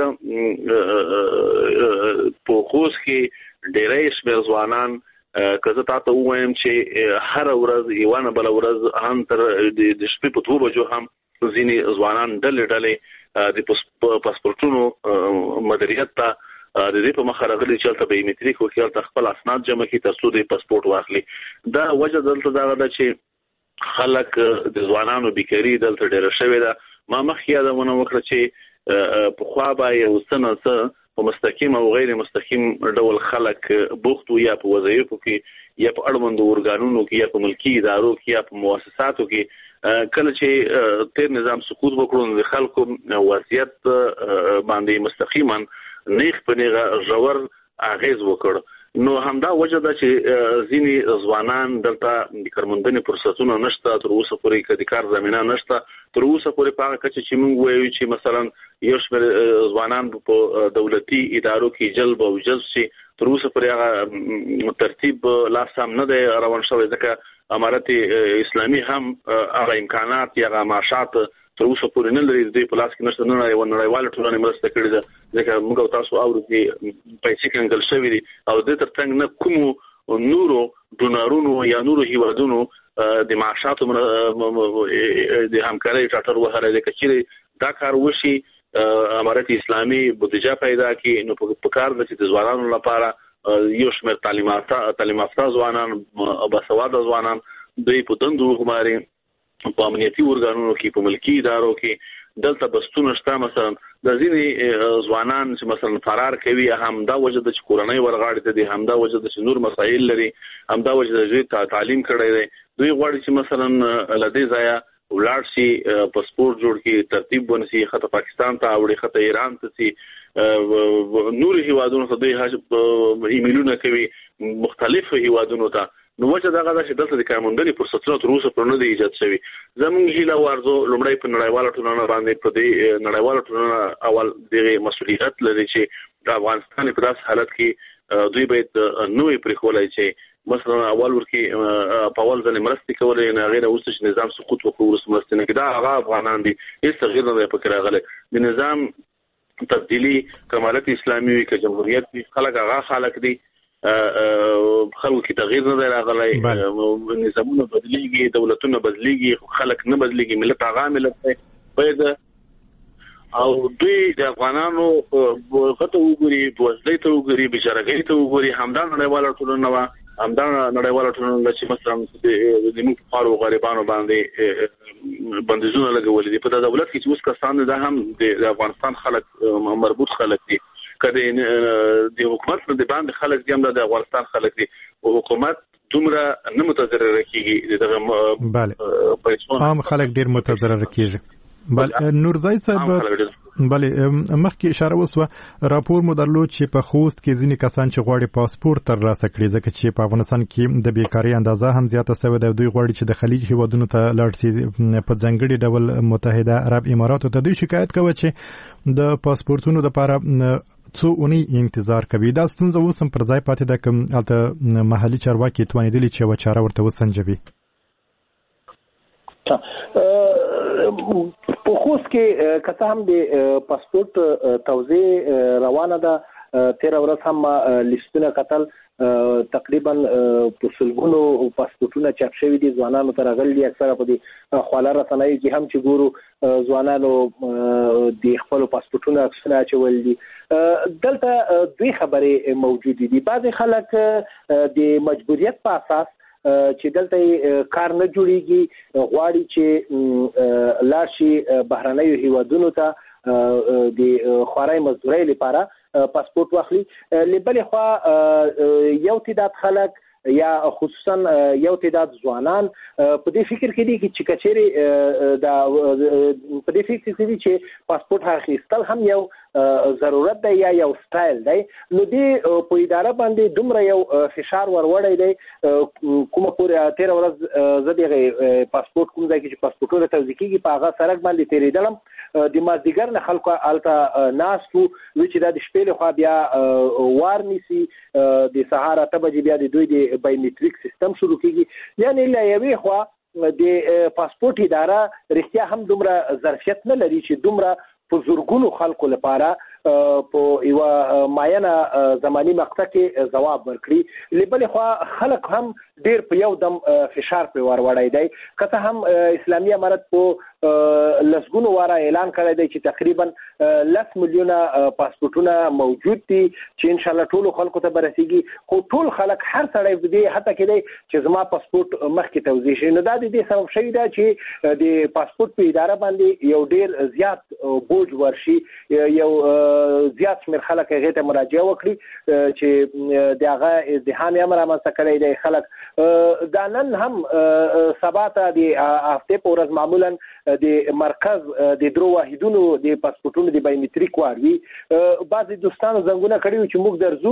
په خوست کې ډېری شمېر ځوانان که زه تاته ووایم چې هره ورځ یوه نه بله ورځ هم تر د شپې په 2 بجو هم ځینې ځوانان ډلې د پاسپورټونو مدیریت ته د دې په مخه راغلي چې هلته بایومټریک وکړي، هلته خپل اسناد جمع کړي ترڅو د پاسپورټ واخلي. دا وجه دلته دغه ده چې خلک د ځوانانو بیکاري دلته ډېره شوې ده. ما مخکې یادونه وکړه چې پخوا به یو څه نه څه په مستقیم او غیر مستقیم ډول خلک بوخت وو، یا په وظایفو کې یا په اړوندو ارګانونو کې یا په ملکي ادارو کې یا په مؤسساتو کې. کله چې تیر نظام سقوط وکړو نو د خلکو وضعیت باندې مستقیما نیغ په نیغه ژور اغیز وکړ. نو همدا وجه ده چې ځینې ځوانان دلته د کارموندنې فرصتونه نشته، تر اوسه پورې د کار زمینه نشته، تر اوسه پورې په هغه کچه چې موږ وایو چې مثلا یو شمېر ځوانان په دولتي ادارو کې جلب او جذب شي، تر اوسه پورې هغه ترتیب لا سم نه دی روان شوی، ځکه امارت اسلامي هم هغه امکانات یا معاشات تر اوسه پورې نه لري. د پلاس کې نشته، نه یو نړیواله ټولنه مرسته کړې ده، ځکه موږ تاسو اورو چې پیسې کنګل شوې دي او د ترڅنګ نه کوم نورو ډونرونو یا نورو هیوادونو د معاشاتو د همکارۍ ټاټر وهله ده. چې دا کار وشي امارت اسلامي بودیجه پیدا کړي، نو په کار د ځوانانو لپاره یو شمېر تعلیم یافته ځوانان او باسواده ځوانان دوی په دندو وګماري، په امنیتي ورګانونو کې، په ملکی ادارو کې دلته بستونه شته. مثلا د ځینې ځوانان چې مثلا فرار کوي، هم دا وجه د کورنۍ ورغاړي ته دي، هم دا وجه د نور مسایل لري، هم دا وجه د تعلیم کړی دی. دوی غواړي چې مثلا لدې ځای ولاړ شي، پاسپورت جوړ کړي، ترتیب ونسي، خطه پاکستان ته اوړي، خطه ایران ته سي، نور هیوادونو ته دوی ایمیلونه کوي مختلف هیوادونو ته. نو وجه دا غواړي چې دلته د کارموندنې فرصتونه تر اوسه پر نه دی ایجاد شوی. زموږ هیله ورزو لومړی په نړیواله ټولنه باندې په دې نړیواله ټولنه اول دغه مسؤلیت لري چې د افغانستان په داس حالت کې دوی باید نوې پریکولای چې مثلا اول ورکی په اول ځل مرستې کولې، نه غیر اوس چې نظام سقوط وکړي ورس مرستې نه کدا هغه افغانان دي هیڅ تغییر نه پکې راغلی. د نظام تبدیلی کمالت اسلامي کې جمهوریت دي، خلک هغه خلک دي، خلکو کې تغییر نه راغلی، نظامونه بدلیږي، دولتونه بدلیږي، خلک نه بدلیږي، ملت هغه ملت دی. باید او دوی د افغانانو غته وګوري، بوزدۍ ته وګوري، بشارګۍ ته وګوري، همدا نړیواله ټولنه وا، همدا نړیواله ټولنه چې مثلا د موږ خارو غریبانو باندې بندیزونه لګولې دي. په دولت کې چې اوس کسان دا هم د افغانستان خلک مربوط خلک دي، کله د حکومت په باندې خلک دي، هم د افغانستان خلک دي، او حکومت دومره نه متضرر کیږي، دغه پیسو عام خلک ډیر متضرر کیږي. بل نورزای صاحب بلې مخکې اشاره وسوه، راپور مو درلود چې په خوست کې ځینې کسان چې غواړي پاسپورت ترلاسه کړي، ځکه چې په افغانستان کې د بیکارۍ اندازه هم زیاته شوې ده، دوی غواړي چې د خلیج هیوادونو ته لاړ شي، په ځانګړي ډول متحده عرب اماراتو ته. دوی شکایت کوي چې د پاسپورتونو لپاره څو اونۍ انتظار کوي. دا ستونزه اوس هم پر ځای پاتې ده، کوم هلته محلي چارواکي توانېدلي چې یوه چاره ورته وسنجوي؟ په خوست کې کته هم د پاسپورت توزیع روانه ده. 13 ورځ هم لیستونه قتل تقریبا په سلګونو پاسپورتونه چاپ شوي دي، ځوانانو ته راغلي، اکثره په دې خواله رسنۍ کې هم چې ګورو ځوانانو د خپل پاسپورتونو عکسونه اچول دي. دلته دوی خبرې موجودې دي. بعضې خلک د مجبوریت په اساس چې دلته کار نه جوړیږي غواړي چې لاړ شي بهرنیو هیوادونو ته د خوارۍ مزدورۍ لپاره پاسپورت واخلي. لبلې خوا یو تعداد خلک یا خصوصا یو تعداد ځوانان په دې فکر کې دي چې کچېرې په دې فکر کې دي چې پاسپورت اخیستل هم یو ضرورت دی یا یو سټایل دی. نو دې په اداره باندې دومره یو فشار وروړی دی، کومه پورې 13 ورځ زه دغه پاسپورت کوم ځای کې چې پاسپورتونه توزیع کېږي په هغه سړک باندې تېرېدلم، د مازدیګر نه خلکو هلته ناست وو چې دا د شپې لخوا بیا وار نیسي، د سهار 8 بجې بیا د دوی د بایومیټریک سیستم شروع کېږي. یعنی له یوې خوا د پاسپورت اداره رښتیا هم دومره ظرفیت نه لري چې دومره په زورګونو خلکو لپاره په یو معینه زماني مقطع کې ځواب ورکړي. لبلې خوا خلک هم ډیر په یو دم فشار په وروړی دی. کته هم اسلامي امارت په لسګونو واره اعلان کړی دی چې تقریبا 10 میلیونه پاسپورتونه موجود دي چې ان شاء الله ټول خلکو ته برسیږي. خو ټول خلک هر سړی دې حتی کې دی چې زما پاسپورت مخکې توزیع شي. نو دا د دې سبب شوی دی چې د پاسپورت په اداره باندې یو ډیر زیات بوج ورشي، یو زیات شمېر خلک هغې ته مراجعه وکړي چې د هغه ازدحام یې رامنځته کړی دی. خلک دا نن هم سبا ته د هفتې په ورځ معمولا د مرکز د درو واحدونو د پاسپورتونو د بایومیټریک وار وي. بعضې دوستانو زنګونه کړي وو چې موږ درځو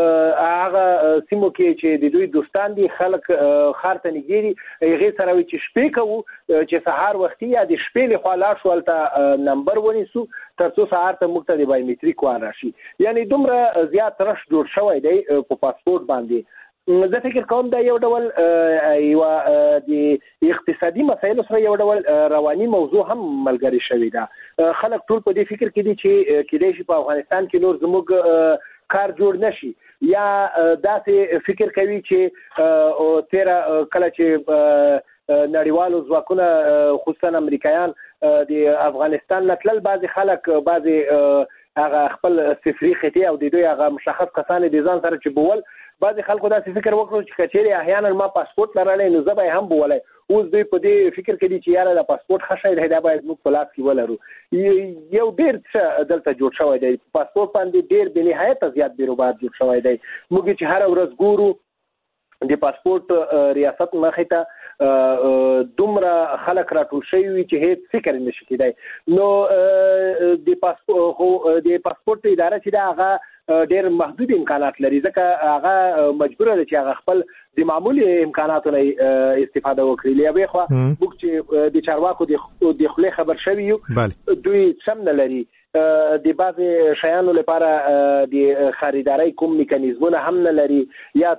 هغه سیمو کې چې د دوی دوستان دي، خلک ښار ته نږدې دي، هغې سره وي چې شپې کوو چې سهار وختي یا د شپې لخوا لاړ شو هلته نمبر ونیسو تر څو سهار ته موږ ته د بایومیټریک وار راشي. یعنی دومره زیات رش جوړ شوی دی په پاسپورت باندې. زه فکر کوم دا یو ډول یو د اقتصادي مسایلو سره یو ډول رواني موضوع هم ملګری شوی دا. خلک ټول په دې فکر کې دي چې کېدای شي په افغانستان کې نور زموږ کار جوړ نشي، یا داسې فکر کوي چې تیرا کله چې نړیوالو ځواکونه خصوصا امریکایان د افغانستان نتلل، بعضی خلک بعضی هغه خپل صفري خطي او د دوی هغه مشخص کسان د ځان سره چې بول، بعضی خلکو داسې فکر وکړو چې کچېرې احیانا ما پاسپورت لرلی نو زه به هم بولای. اوس دوی په دې فکر کې دي چې یاره د پاسپورت ښه شی دی دا باید موږ په لاس کې ولرو. یو ډېر څه دلته جوړ شوی دی، پاسپورت باندې ډېر بې نهایته زیات بیروبار جوړ شوی دی. موږ چې هره ورځ ګورو د پاسپورت ریاست مخې ته دومره خلک راټول شوي وي چې هیڅ فکر نشي کېدای. نو د پاسپورت اداره چې دا هغه ډېر محدود امکانات لري، ځکه هغه مجبوره ده چې هغه خپل د معمولي امکاناتو نه استفاده وکړي. له یوې خوا موږ چې د چارواکو د خولې خبر شوي یو، دوی سم نه لري د بعضې شیانو لپاره د خریدارۍ کوم میکانیزمونه هم نه لري، یا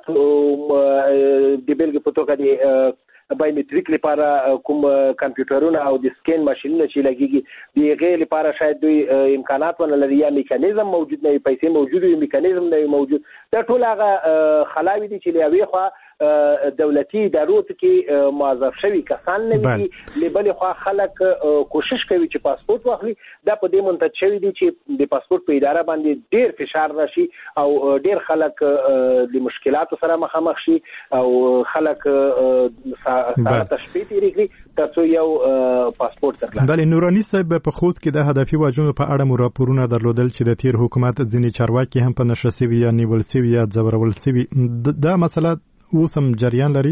د بېلګې په توګه د بایومټریک لپاره کوم کمپیوټرونه او د سکین ماشینونه چې لګېږي د هغې لپاره شاید دوی امکانات ونه لري، یا میکانیزم موجود نه وي، پیسې موجود وي، میکانیزم نه وي موجود. دا ټول هغه خلاوې دي چې له یوې خوا دولتي ادارو کې موظف شوي کسان نه وي، له بلې خوا خلک کوشش کوي چې پاسپورت واخلي. دا په دې منتج شوي دي چې د پاسپورت په اداره باندې ډېر فشار راشي او ډېر خلک د مشکلاتو سره مخامخ شي او خلک ساعته شپې تېرې کړي تر څو یو پاسپورت ترلاسه. بلې نوراني صاحب په خوست کې د هدفي وژنو په اړه مو راپورونه درلودل چې د تیر حکومت ځینې چارواکي هم په نشه سوي یا نیول سوي یا ځورول سوي. دا مسله اوس هم جریان لري؟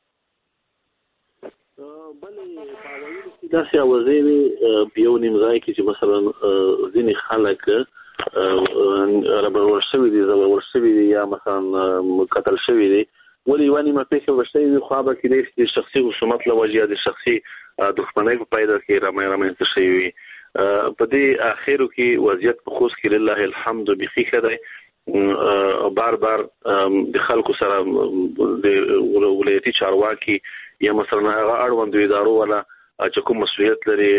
داسې اوازې وي په یو نیم ځای کې چې مثلا ځینې خلک رابرول شوي دي، ځورول شوي دي، یا مثلا قتل شوي دي. ولې یوه نیمه پېښه به شوې وي، خو هغه کېدای شي د شخصي خصومت له وجې یا د شخصي دښمنۍ په پایله کې رامنځته شوي وي. په دې اخرو کې وضعیت په خوست کې لله الحمد بیخي ښه دی. بار د خلکو سره د ولایتي چارواکي یا مثلا هغه اړوندو ادارو والا چې کوم مسؤلیت لري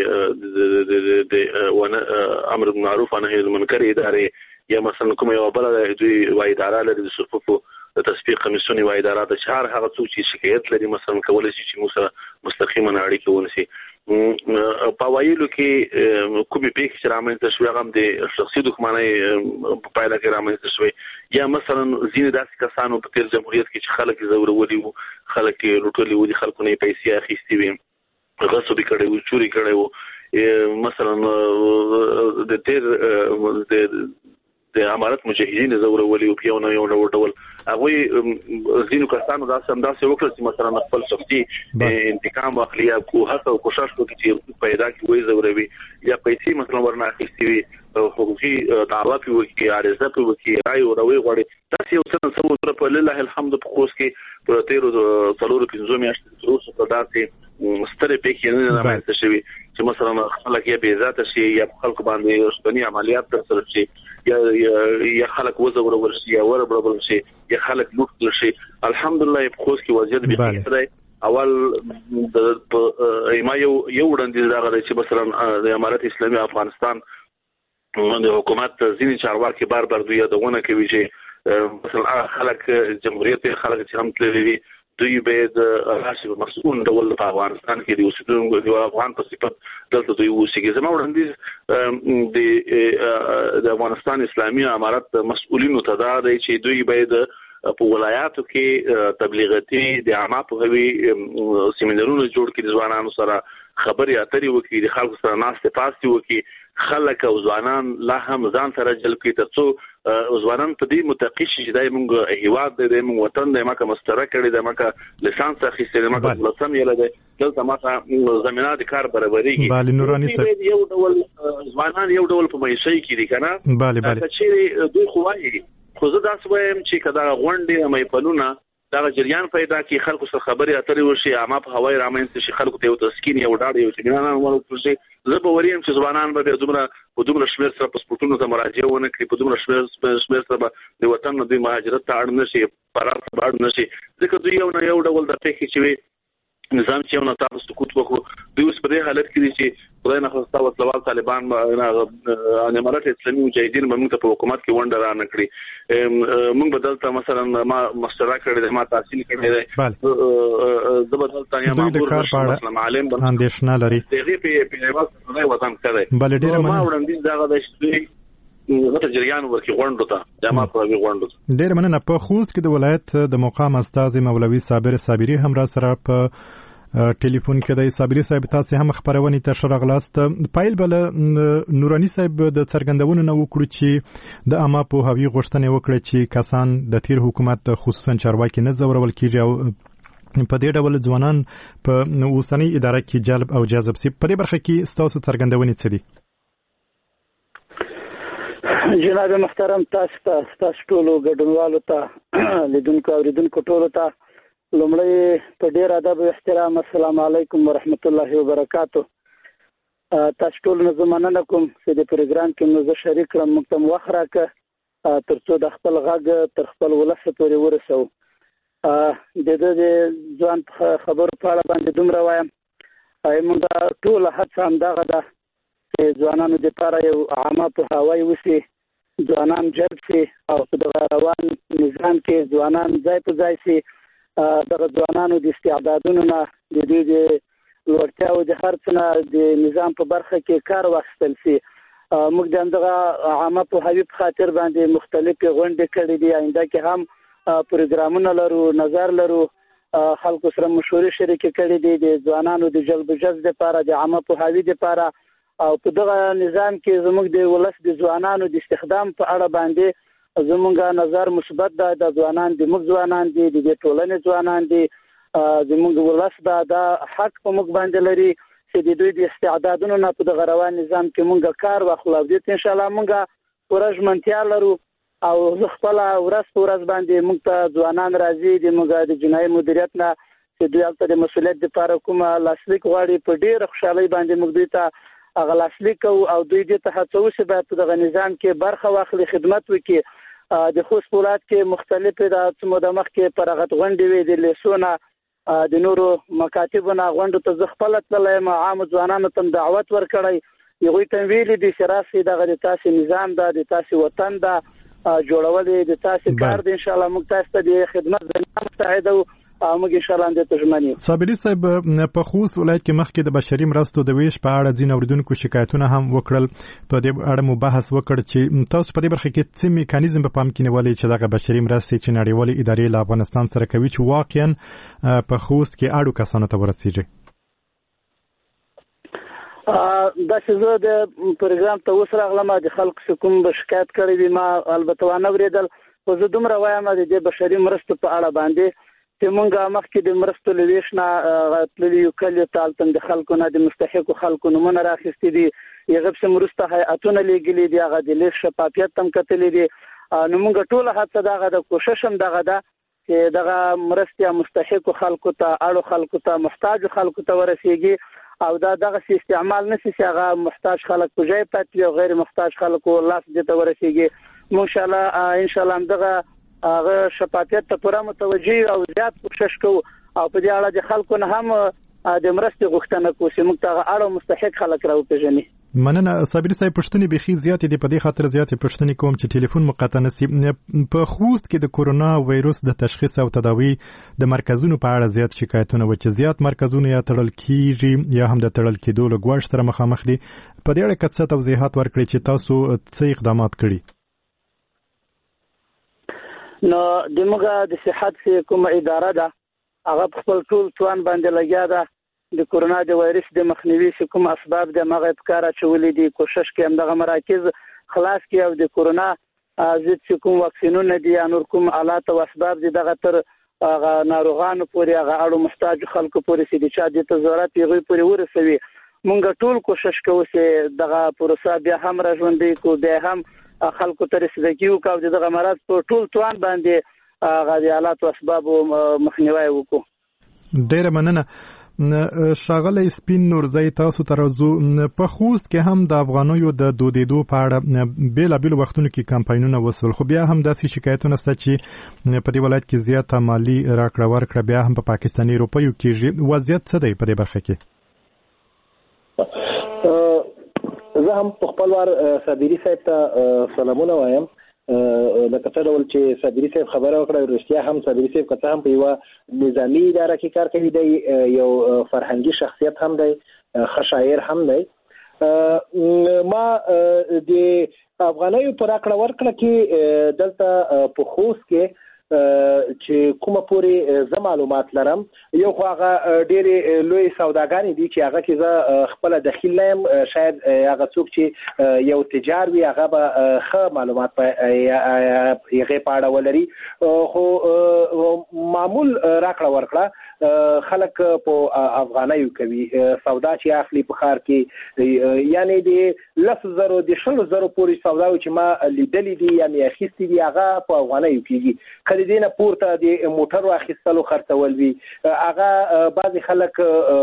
د امر بالمعروف او نهي عن المنکر ادارې، یا مثلا کوم یو بل دوی وای اداره لري د صفوفو د تصفیق کمیسیون وای اداره د شهر هغه څوک چې شکایت لري مثلا کولای شي چې موږ سره مستقیما اړیکه ونیسي. په وایلو کې کومې پیښې چې رامنځته شوې هغه د شخصي دښمنۍ په پایله کې رامنځته شوې، یا مثلا ځینې داسې کسانو په تیر جمهوریت کې چې خلک یې ځورولي وو، خلک یې لوټلي وو، د خلکو نه یې پیسې اخیستې وې، غصب یې کړی وو، چوري کړی وو. مثلا د تیر د امارت مجاهدین ځورولي وو په یو نه یو ډول. هغوی ځینو کسانو داسې وکړل چې مثلا خپل شخصي انتقام واخلي یا هڅه او کوشش وکړي چې پیدا کړي وایي ځوروي، یا پیسې مثلا ورنه اخیستې وي، حقوقي دعوا پرې وکړي، عریضه پرې وکړي، رایې وروي غواړي. داسې یو څه څه په لله الحمد په خوست کې په تېرو 4-5 میاشتو تر اوسه په داسې سترې پیښې نه رامنځته شوي چې مثلا خلک یا بې ذاته شي، یا خلکو باندې اوسپني عملیات ترسره شي، یا خلک وځورول شي، یا وربړول شي، یا خلک لوټ کړل شي. الحمدلله په خوست کې وضعیت بیخي ښه دی. اول ما یو وړاندیز راغلی چې مثلا د امارت اسلامي افغانستان د حکومت ځینې چارواکي بار دوی یادونه کوي چې مثلا خلک جمهوریت خلک چې هم تللي دي دوی باید راشي په مسؤل ډول په افغانستان کې د اوسېدونکو د افغان په صفت دلته دوی اوسېږي. زما وړاندیز د افغانستان اسلامي امارت مسؤلینو ته دا دی چې دوی باید په ولایاتو کې تبلیغاتي د عامه پوهاوي سیمینارونه جوړ کړي، د ځوانانو سره خبرې اترې وکړي، د خلکو سره ناستې پاستې وکړي، خلک او ځوانان لا هم ځان سره جلب کړي تر څو ځوانان په دې متقي شي چې دا موږ هیواد دی، موږ وطن دی، ماکه مستره کړی دی، ماکه لسانس اخیستی دی، ماکه لسم یله دی، دلته ماکه زمینه د کار برابرېږي. یو ډول ځوانان یو ډول په معیشۍ کې دي که نه، که چیرې دوی خو وایي، خو زه داسې وایم چې که دغه غونډې محفلونه دا جریان پیدا کی خلکو سره خبري اترې وشي عامه په هوای رامنځته شي خلکو ته یو تسکین یو ډاډ یو اطمینان ورکړي زه به وریم چې ځوانان به دومره شمیر سره پاسپورتونو ته مراجعه ونه کړي په دومره شمیر سره د وطن د مهاجرت ته اړ نشي فرار ته اړ نشي ځکه دوی یو ډول د فکر چې نظام چې نو تاسو سکوت وکړو دوی اوس په دې حالت کې دي چې خدای نه خواسته وسلوال طالبان ان امارات اسلامي مجاهدین موږ ته په حکومت کې ونډه را نه کړی موږ بدلته مثلا ما مسترا کړی ما تحصیل کړی دی د بدلته یا ما معلم باندې اندیشنه لري دغه په واسطه وطن کړی بل ډیر ما وړاندې دغه د غټ جریان ورکی غونډو ته جماعت راوي غونډو ډیر مننه. په خوست کې د ولایت د مقام استاد مولوي صابر صابری هم را سره په ټلیفون کې د صابری صاحب تاسو هم خبرونه ته شرغلاست پایل بل نورانی صاحب د څرګندونو نو وکړو چې د عامه په هوی غوښتنه وکړي چې کسان د تیر حکومت خصوصا چارواکي نه زورول کیږي او په دې ډول ځوانان په اوسنۍ اداره کې جلب او جذب سي. په دې برخه کې تاسو څرګندونې څه دي؟ جناب محترم تاسو ټول ګډونوالو ته لیدونکو اوریدونکو ټول ته لومړی په ډیر ادب او احترام السلام علیکم ورحمت الله وبرکاتو. تاسو ټول نه مننه کوم چې د پروګرام کې مو زه شریک کړم موږ ته وخت راکړه ترڅو د خپل غږ تر خپل ولس پورې ورسو. د دې ځوان خبرو په اړه باندې دومره وایم موږ ټول هڅه همدغه ده چې ځوانانو لپاره یو عامه پوهاوی وشي ځوانان جلب شي او په دغه روان نظام کې ځوانان ځای په ځای شي دغه ځوانانو د استعدادونو نه د دې د لوړتیاو د هر څه نه د نظام په برخه کې کار واخیستل شي. موږ د دغه عامه پوهاوی په خاطر باندې مختلفې غونډې کړې دي آینده کې هم پروګرامونه لرو نظر لرو خلکو سره مشورې شریکې کړې دي د ځوانانو د جلب جذب لپاره د عامه پوهاوی لپاره او په دغه نظام کې زموږ د ولس د ځوانانو د استخدام په اړه باندې زموږ نظر مثبت ده. د ځوانان د موږ ځوانان دي د ټولنې ځوانان دي زموږ ولس دا حق په موږ باندې لري چې د دوی د استعدادونو نه په دغه روان نظام کې موږ کار واخلو. د ان شاء الله موږ ورژمنتیا لرو او زه خپل ورځ په ورځ باندې موږ ته ځوانان راځي د موږ د جنایي مدیریت نه چې دوی البته د مسؤلیت لپاره کومه لاسلیک غواړي په ډېر خوشحالۍ باندې موږ دوی ته اغلاسلیک او دوی دې ته هڅو چې باید په دغه نظام کې برخه واخلي خدمت وکړي. د خوست ولایت کې مختلفې د څمو د مخ کې پرغت غونډې وي د لیسونه د نورو مکاتبونو غونډو ته خپل تللم عام ځوانانو ته دعوت ورکړی یوه ته ویلي د شراسي دغه د تاسو نظام د تاسو وطن د جوړول د تاسو کار د ان شاء الله موږ تاسو ته د خدمت زمينه مستعده موږ ان شاء الله د تجمنی. صابری صاحب په خوست ولایت کې مخکې د بشري مرستو د ویش په اړه ځین اوریدونکو شکایتونه هم وکړل په دې اړه مو بحث وکړ چې تاسو په دې برخه کې څه میکانیزم په پام کې نیولې چې دغه بشري مرستې چې نړیوالې ادارې له افغانستان سره کوي چې واقعا په خوست کې اړو کسانو ته ورسیږي. دا چې زه د پروګرام ته اوس راغلم د خلکو څخه کوم شکایت کړی وي ما البته ونه اورېدل خو زه دومره وایم د بشري مرستو په اړه باندې چې مونږه مخکې د مرستو لويش نه غتللی یو کلی تالتم د خلکو نه د مستحق خلکو نمونه راخستې دي یغه په مرسته هیئتونه لګلې دي هغه د لیک شفافیت تم کتلې دي نو مونږ ټول هڅه دغه د کوشش هم دغه ده چې دغه مرستیا مستحق خلکو ته اړو خلکو ته محتاج خلکو ته ورسیږي او دا دغه استعمال نشي چې هغه محتاج خلک په ځای پاتې او غیر محتاج خلکو لاس دې ته ورسیږي ان شاء الله دغه هغه شفافیت ته پوره متوجي او زیات کوشش کوو او په دې اړه د خلکو نه هم د مرستې غوښتنه کوو چې موږ ته اړو مستحق خلک راوپېژني. مننه صابری صاحب پښتنې بيخي زیاتې دي په دې خاطر زیاتې پښتنې کوم چې ټلیفون مقاطع نسی په خوست کې د کورونا وایروس د تشخیص او تداوی د مرکزونو په اړه زیات شکایتونه و چې زیات مرکزونه یا تړل کیږي یا هم د تړل کېدو له ګواښ سره مخامخ دي. په دې اړه څه توضیحات ورکړي چې تاسو څه اقدامات کړي؟ نو د موږ د صحت کومه اداره ده هغه خپل ټول توان باندې لګیا ده د کورونا د وایرس د مخنیوي کوم اسباب د مغه افکار چولې دي کوشش کوي دغه مراکز خلاص کړي او د کورونا ضد کوم واکسینونه دي انور کوم آلات او اسباب دي دغه تر هغه ناروغانو پورې هغه اړو محتاج خلکو پورې سي چې د ته ضرورت یې پورې ورسوي. موږ ټول کوشش کوو چې دغه پروسه بیا هم راځوندې کو بیا هم خلکو ته رسیدګي وکاو دغه مرض په ټول توان باندې غاډیالات او اسباب مخنیوي وکړو. ډېر مننه. شاغله سپین نورزی تاسو ترازو په خوست کې هم د افغانیو د دودیدو په اړه بیلابیل وختونو کې کمپاینونه وسول، خو بیا هم داسې شکایتونه شته چې په دې ولایت کې زیاته مالی راکړه ورکړه بیا هم په پاکستاني روپیو کېږي. وضعیت څه دی په دې برخه کې؟ زه هم په خپل وار صابري صاحب ته سلامونه وایم. لکه څه ډول چې صابري صاحب خبره وکړه، رښتیا هم صابري صاحب که هم په یوه نظامي اداره کې کار کوي، دی یو فرهنګي شخصیت هم دی، ښه شاعر هم دی. ما د افغانیو په راکړه ورکړه کې دلته په خوست کې چې کومه پورې زه معلومات لرم، یو خو هغه ډېرې لوی سوداګانې دي چې هغه کې زه خپله دخیل نه یم. شاید هغه څوک چې یو تجار وي هغه به ښه معلومات په هغې په اړه ولري، خو معمول راکړه ورکړه خلک په افغانیو کوي. سودا چې اخلي په ښار کې، یعنې د 10,000 د 20,000 پورې سوداوي چې ما لیدلې دي یا مې اخیستې دي هغه په افغانیو کېږي. د دې نه پورته د موټرو اخیستلو خرڅول وي، هغه بعضې خلک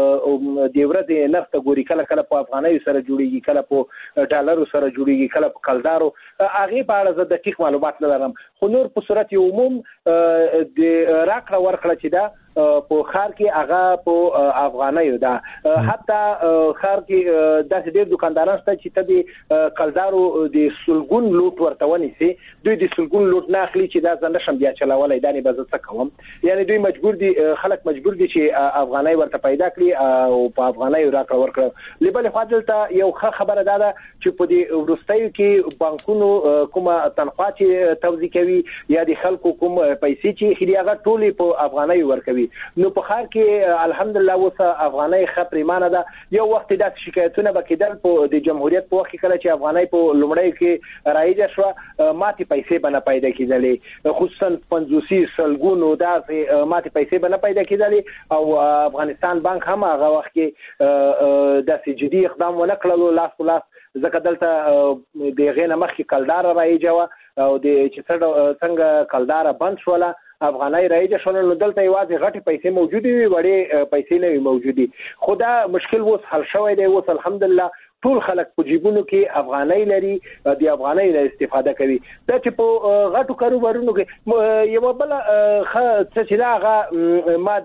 د ورځې نرخ ته ګوري، کله کله په افغانیو سره جوړېږي، کله په ډالرو سره جوړېږي، کله په کلدارو. هغې په اړه زه دقیق معلومات نه لرم، خو نور په صورت عموم د راکړه ورکړه چې ده په ښار کې هغه په افغانیو ده. حتی ښار کې داسې ډېر دکانداران شته چې ته د کلدارو د سلګون لوټ ورته ونیسي، دوی د سلګون لوټ نه اخلي چې دا زه نشم بیا چلولی، دا نه به زه څه کوم. یعنې دوی مجبور دي، خلک مجبور دي چې افغانۍ ورته پیدا کړي او په افغانیو راکړه ورکړه. له بلې خوا دلته یو ښه خبره دا ده چې په دې وروستیو کې بانکونو کومه تنخوا چې توزیع کوي یا د خلکو کوم پیسې چې اخلي هغه ټولې په افغانیو ورکوي. نو په ښار کې الحمدلله اوس افغانۍ ښه پریمانه ده. یو وخت داسې شکایتونه به کېدل په د جمهوریت په وخت کې، کله چې افغانۍ په لومړیو کې رایجه شوه ماتې پیسې به نه پیدا کېدلې، خصوصا 50 سلګونو داسې ماتې پیسې به نه پیدا کېدلې. او افغانستان بانک هم هغه وخت کې داسې جدي اقدام ونه کړلو لاس په لاس، ځکه دلته د هغې نه مخکې کلداره رایجه وه او چې څنګه کلداره بند شوله افغانۍ رایجه شوله، نو دلته یوازې غټې پیسې موجودې وي، وړې پیسې نه وي موجودې. خو دا مشکل اوس حل شوی دی. اوس الحمدلله ټول خلک په جیبونو کې افغانۍ لري، د افغانۍ نه استفاده کوي. دا چې په غټو کاروبارونو کې یوه بله ښه څه چې دا هغه ما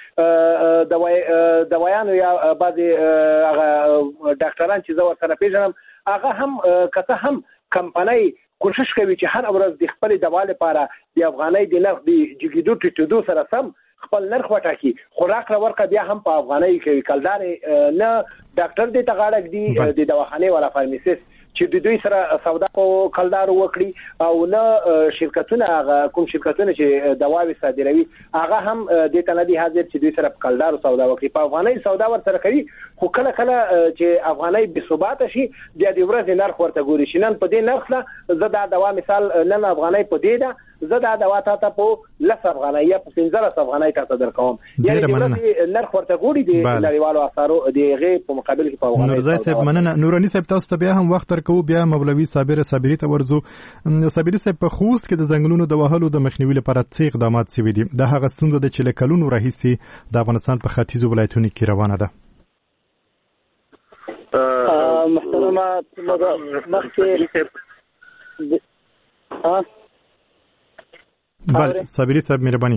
دغې دوایانو یا بعضې هغه ډاکټران چې زه ورسره پېژنم هغه هم که څه هم کمپنۍ کوشش کوي چې هر ورځ د خپلې دوا لپاره د افغانۍ د نرخ د جګېدو ټیټېدو سره سم خپل نرخ وټاکي، خو راکړه ورکړه بیا هم په افغانۍ کوي. کلدارې نه ډاکټر دې ته غاړه ږدي، د دواخانې والا فارمسیست چې د دوی سره سودا په کلدارو وکړي، او نه شرکتونه هغه کوم شرکتونه چې دواوې صادروي هغه هم دې ته نه دي حاضر چې دوی سره په کلدارو سودا وکړي، په افغانۍ سودا ورسره کوي. خو کله کله چې افغانۍ بې ثباته شي بیا د ورځې نرخ ورته ګوري چې نن په دې نرخ نه زه دا دوا مثال نن افغانۍ په دې ده، زه دا دوا تا ته په 10 افغانۍ یا په 15 افغانۍ تا ته درکوم. یعنې د ورځې نرخ ورته ګوري د نړیوالو اسعارو د هغې په مقابل کې په افغانۍ. نورزی صاحب مننه. نوراني صاحب تاسو ته بیا هم وخت درکوو، بیا مولوي صابري ته ورځو. صابري صاحب په خوست کې د ځنګلونو د وهلو د مخنیوي لپاره څه اقدامات شوي دي؟ دا هغه ستونزه ده چې له کلونو راهیسې د افغانستان په ختیځو ولایتونو کې روانه ده. محترمه مخکې بله صابري صاحب مهرباني.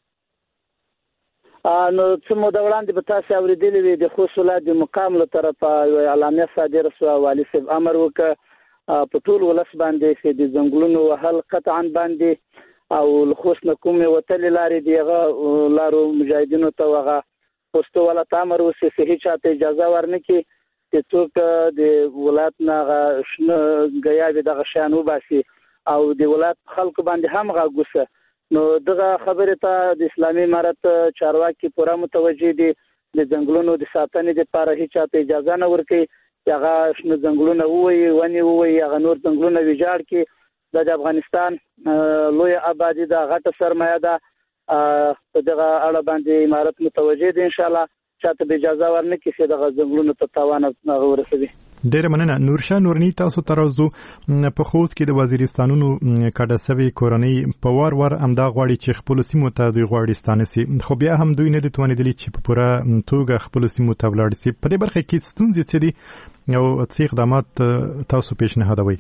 نو څه موده وړاندې به تاسې اورېدلې وي د خوست ولایت د مقام له طرفه یوه اعلامیه صادره شوه، والي صاحب امر وکړه په ټول ولس باندې چې د ځنګلونو وهل قطعا باندې او له خوست نه کومې وتلې لارې دي هغه لارو مجاهدینو ته هغه پوستو والا ته امر وشي چې هېچا ته اجازه ورنه کړي چې څوک د ولایت نه هغه شنه ګیاوې دغه شیان وباسي او د ولایت خلکو باندې هم غږ وسه. نو دغه خبرې ته د اسلامي امارت چارواکي پوره متوجه دي، د ځنګلونو د ساتنې لپاره هېچا ته اجازه نه ورکوي چې هغه شنه ځنګلونه ووهي، ونې ووهي، هغه نور ځنګلونه ویجاړ کړي. دا د افغانستان لویه آبادي ده، غټه سرمایه ده. په دغه اړه باندې امارت متوجه دي، انشاءالله چاته به اجازه ورنه کړي چې دغه ځنګلونو ته تاوان ورسوي. ډېر مننه. نورشاه نورني، تاسو ترازو په خوست کې د وزیرستانونو کډه سوي کورنۍ په وار امدا غواړي چې خپل سیمو ته دوی غواړي ستانسي، خو بیا هم دوی نه دي توانیدلي چې په پوره توګه خپل سیمو ته ولاړ شي. په دې برخه کې ستونزې څه دي او څه اقدامات تاسو پیشنهادوي؟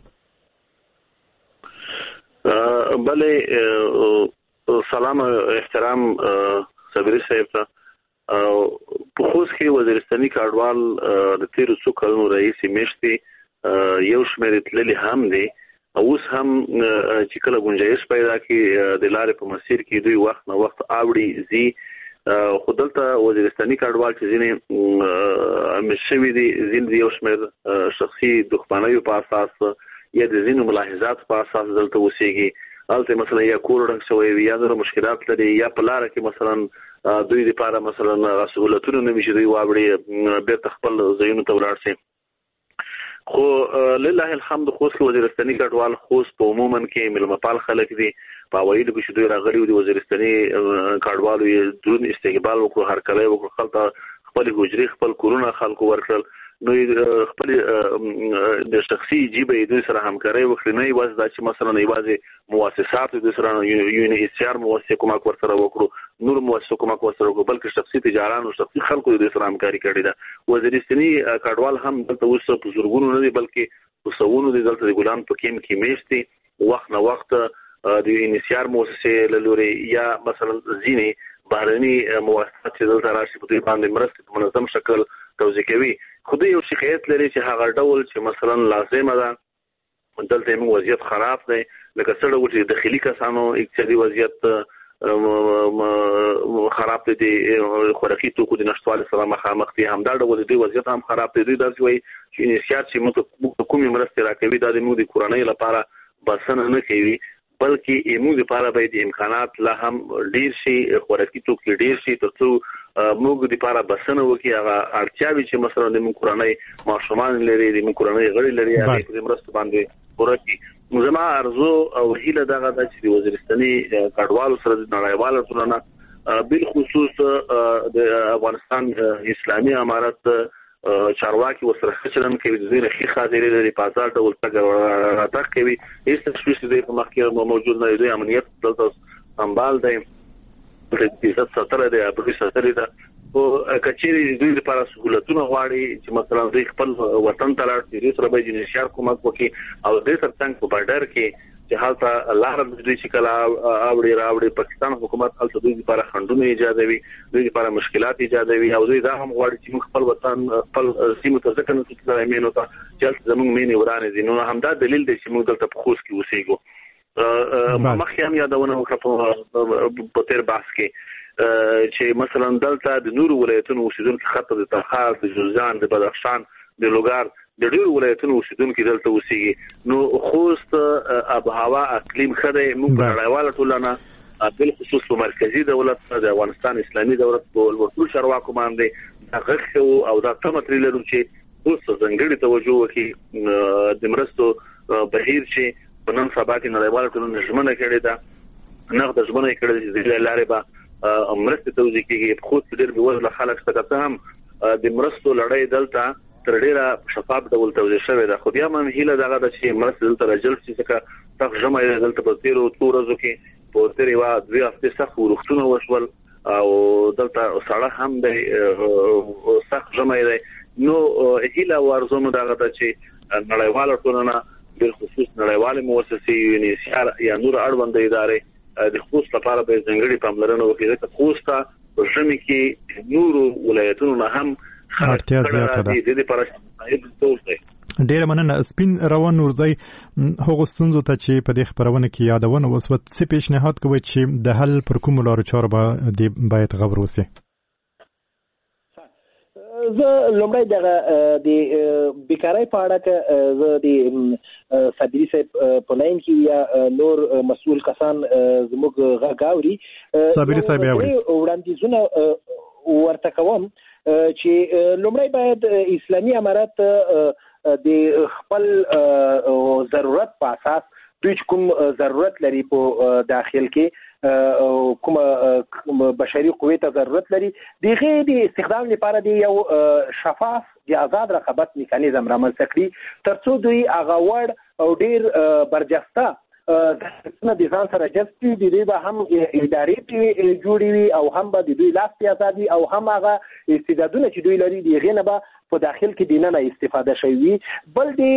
بله سلام احترام صبري صاحب ته. په خوست کې وزیرستاني کډوال د تیر څو کلونو رئیس میشتي یو شمېر تللی هم دي، اوس هم چې کله گنجائش پیدا کی د لارې په مسیر کې دوی وخت نه وخت اوړي زی خو دلته وزیرستاني کډوال چې ځینې مشوي دي، ځینې یو شمېر شخصي دښمنیو په اساس یا د ځینو ملاحظات په اساس دلته اوسېږي. هلته مثلا یا کور ډک شوی وي یا د مشکلات لري یا په لاره کې مثلا دوی لپاره مثلا سہولتونه نه وي، دوی واوړي بیرته خپل ځایونو ته ولاړ شي. خو لله الحمد خوست وزیرستاني کډوال خوست په عموما کې ملمپال خلک دي. په اوایلو کې چې دوی راغلي دي وزیرستاني کډوالو یې درون استقبال وکړو، هرکلی وکړو، خلک خپل حجرې خپل کورونه خلکو ورکړل. نو خپل د شخصي جيبه دوی سره همکاري وکړي، نه یوازې دا چې مثلا یوازې مؤسسات دوی سره UNHCR مؤسسه کومک ورسره وکړو، نور مؤسسه کومک ورسره وکړو، بلکې شخصي تجاران او شخصي خلکو دوی سره همکاري کړې ده. وزیرستاني کډوال هم دلته اوس په زورګونو نه دي بلکې په سوونو دي دلته د ګلان په کیم کې میشتي. وخت نه وخت د UNHCR مؤسسه لوري یا مثلا ځینې بهرني مؤسسات چې دلته راشي په دوی باندې مرسته په منظم شکل توزیع کوي. خو دوی یو شکایت لري چې هغه ډول چې مثلا لازمه ده دلته موږ وضعیت خراب دی، لکه څه ډول چې داخلي کسانو اقتصادي وضعیت خراب دی، خوراکي توکو د نشټوالي سره مخامخ دي، همدا ډول دوی وضعیت هم خراب دی. دوی داسې وایي چې انشاءات چې موږ کومې مرستې راکوي دا د موږ د کورنۍ لپاره بسنه نه کوي، بلکې موږ لپاره باید امکانات لا هم ډیر شي، خوراکي توکي ډیر شي ترڅو موږ لپاره بسنه وکړي. هغه اړتیاوې چې مثلا د موږ کورنۍ ماشومان لري، د موږ کورنۍ غړي لري، هغه په مرسته باندې پوره کړي. زما ارزو او هیله دغه ده چې د وزیرستاني کډوالو سره د نړیوالو ټولنه بالخصوص د افغانستان اسلامي امارت چارواکي ورسره خچرن کوي، د دې رخي خاطرې لري په ځای ډول تګ کوي. هیڅ تشویش دې په مخ کې موجود نه دی، امنیت دلته سمبال دی، د عزت ساتره دی، په ساتره ده. او کچېری دوی لپاره سہولتونه غواړي چې مثلا دوی خپل وطن ته لاړ شي، سره به جنشار کومک وکړي او د ترڅنګ په بارډر کې چې حالته لاره دوی چې کله راوړي پاکستان حکومت هلته دوی لپاره خنډونه ایجادوي، دوی لپاره مشکلات ایجادوي او دوی دا هم غواړي چې موږ خپل وطن خپل سیمه ته ځکه نه څه مینو ته چې زموږ مینې ورانه دي. نو همدا دلیل دی چې موږ دلته په خوست کې اوسېږو. مخکې هم یادونه وکړه په تیر بحث کې چې مثلا دلته د نورو ولایتونو اوسیدونکو خط د تخار، د جوزجان، د بدخشان، د لوګر د ډیرو ولایتونو اوسیدونکو دلته اوسېږي. نو خوست آب و هوا اقلیم خدای موږ نړیواله ټولنه بالخصوص په مرکزی دولت د افغانستان اسلامي دولت په ورته چارواکو باندې دغه او دا تمتري لرو چې اوس ځنګړي توجه وکړي د مرستو بهیر چې په نن سبا کې نړیواله ټولنه ژمنه کړې ده، نغد ژمنه کړې ده چې د لارې به مرستې توزیع کیږي. خو ډېر بېوزله خلک څخه هم د مرستو لړۍ دلته تر ډیره شفاف ډول توزیع شوې ده. خو بیا هم هیله دغه ده چې مرستې دلته راجل شي، ځکه سخت ژمی دی دلته په تېرو څو ورځو کې په تېرې 2 هفتې سخت ورښتونه وشول او دلته ساړه هم دی، سخت ژمی دی. نو هیله او ارزو مو دغه ده چې نړیواله ټولنه بالخصوص نړیوالې مؤسسې UNHCR یا نور اړوند ادارې د خوست لپاره به ځنګړي پاملرنه وکړي، ځکه خوست په ژمي کې نورو ولایتونو نه هم اړتیا زیاته ده. ډیره مننه. سپین روان نورزی، هغه ستونزو ته چې په دې خبرونه کې یادونه وسوت څه پیشنهاد کوي چې د حل پر کوم لارو چارو باید غور وسی؟ زه لومړی دغه د بیکارۍ په اړه که زه د صابري صاحب په لاین کې یا نور مسؤل کسان زموږ غږ اوري، صابري صاحب وړاندیزونه ورته کوم چې لومړی باید اسلامي امارت د خپل ضرورت په اساس دوی کوم ضرورت لري په داخل کې کوم بشري قوې ته ضرورت لري دغه د استخدام لپاره دی یو شفاف د آزاد رقابت میکانیزم رامنځته کړي ترڅو دوی هغه وړ او ډیر برجسته د ځان سره جذب دي دوی به هم ادارې جوړي وي او هم به د دوی لاس آزادي او هم هغه استعدادونه چې دوی لري دغه نه به په داخل کې دینه استفاده شوی بل دی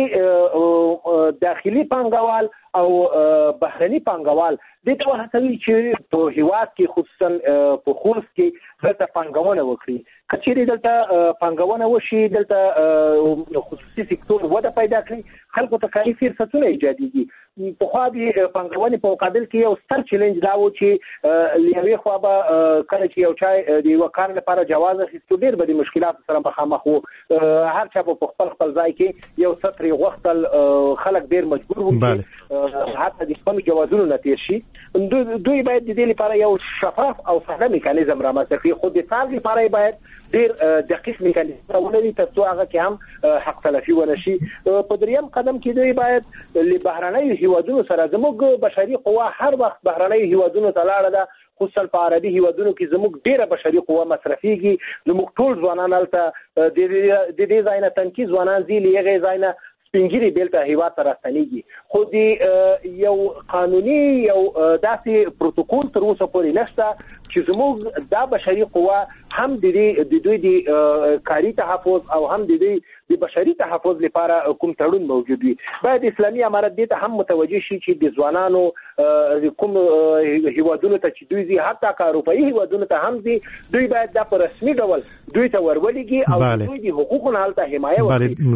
داخلي پانګوال او بهرني پانګوال د ته هڅوي چې په هیواد کې خصوصا په خوست کې دلته پانګونه وکړي کچېرې دلته پانګونه وشي دلته خصوصي سکتور وده پیدا کړي خلکو ته کاري فرصتونه ایجادېږي په خوا د پانګونې په مقابل کې یو ستر چیلنج دا و چې لیوي خوا به کله چې یو چا د یو کار لپاره جواز اخیستو ډېر به د مشکلاتو سره مخامخ وو هر چا په خپل ځای کې یو سطري غوښتل خلک ډېر مجبور وو حتی د خپل جوازونو نه تېر شي دوی باید د دې لپاره یو شفاف او ساده میکانیزم رامنځته کړي خو د څار لپاره باید ډېر دقیق میکانیزم ولري ترڅو هغه کې هم حق تلفي ونه شي په دریم قدم کې دوی باید له بهرنیو هیوادونو سره زموږ بشري قوه هر وخت بهرنیو هیوادونو ته لاړه ده خصوصا په عربي هیوادونو کې زموږ ډیره بشري قوه مصرفيږي زموږ ټول ځوانان هلته د دې ځای نه تنکي ځوانان ځي له هغې ځای نه سپینګیري بیلته هیواد ته راستنیږي خو د یو قانوني یو داسې پروتوکول تر اوسه پورې نشته چې زموږ دا بشري قوه هم د دوی د کاري تحفظ او هم د دوی د بشري تحفظ لپاره کوم تړون موجود وي باید اسلامي امارت دې ته هم متوجه شي چې د ځوانانو کوم هیوادونو ته چې دوی ځي حتی که اروپایي هیوادونو ته هم ځي دوی باید دا په رسمي ډول دوی ته ورولېږي او دوی د حقوقو هلته حمایه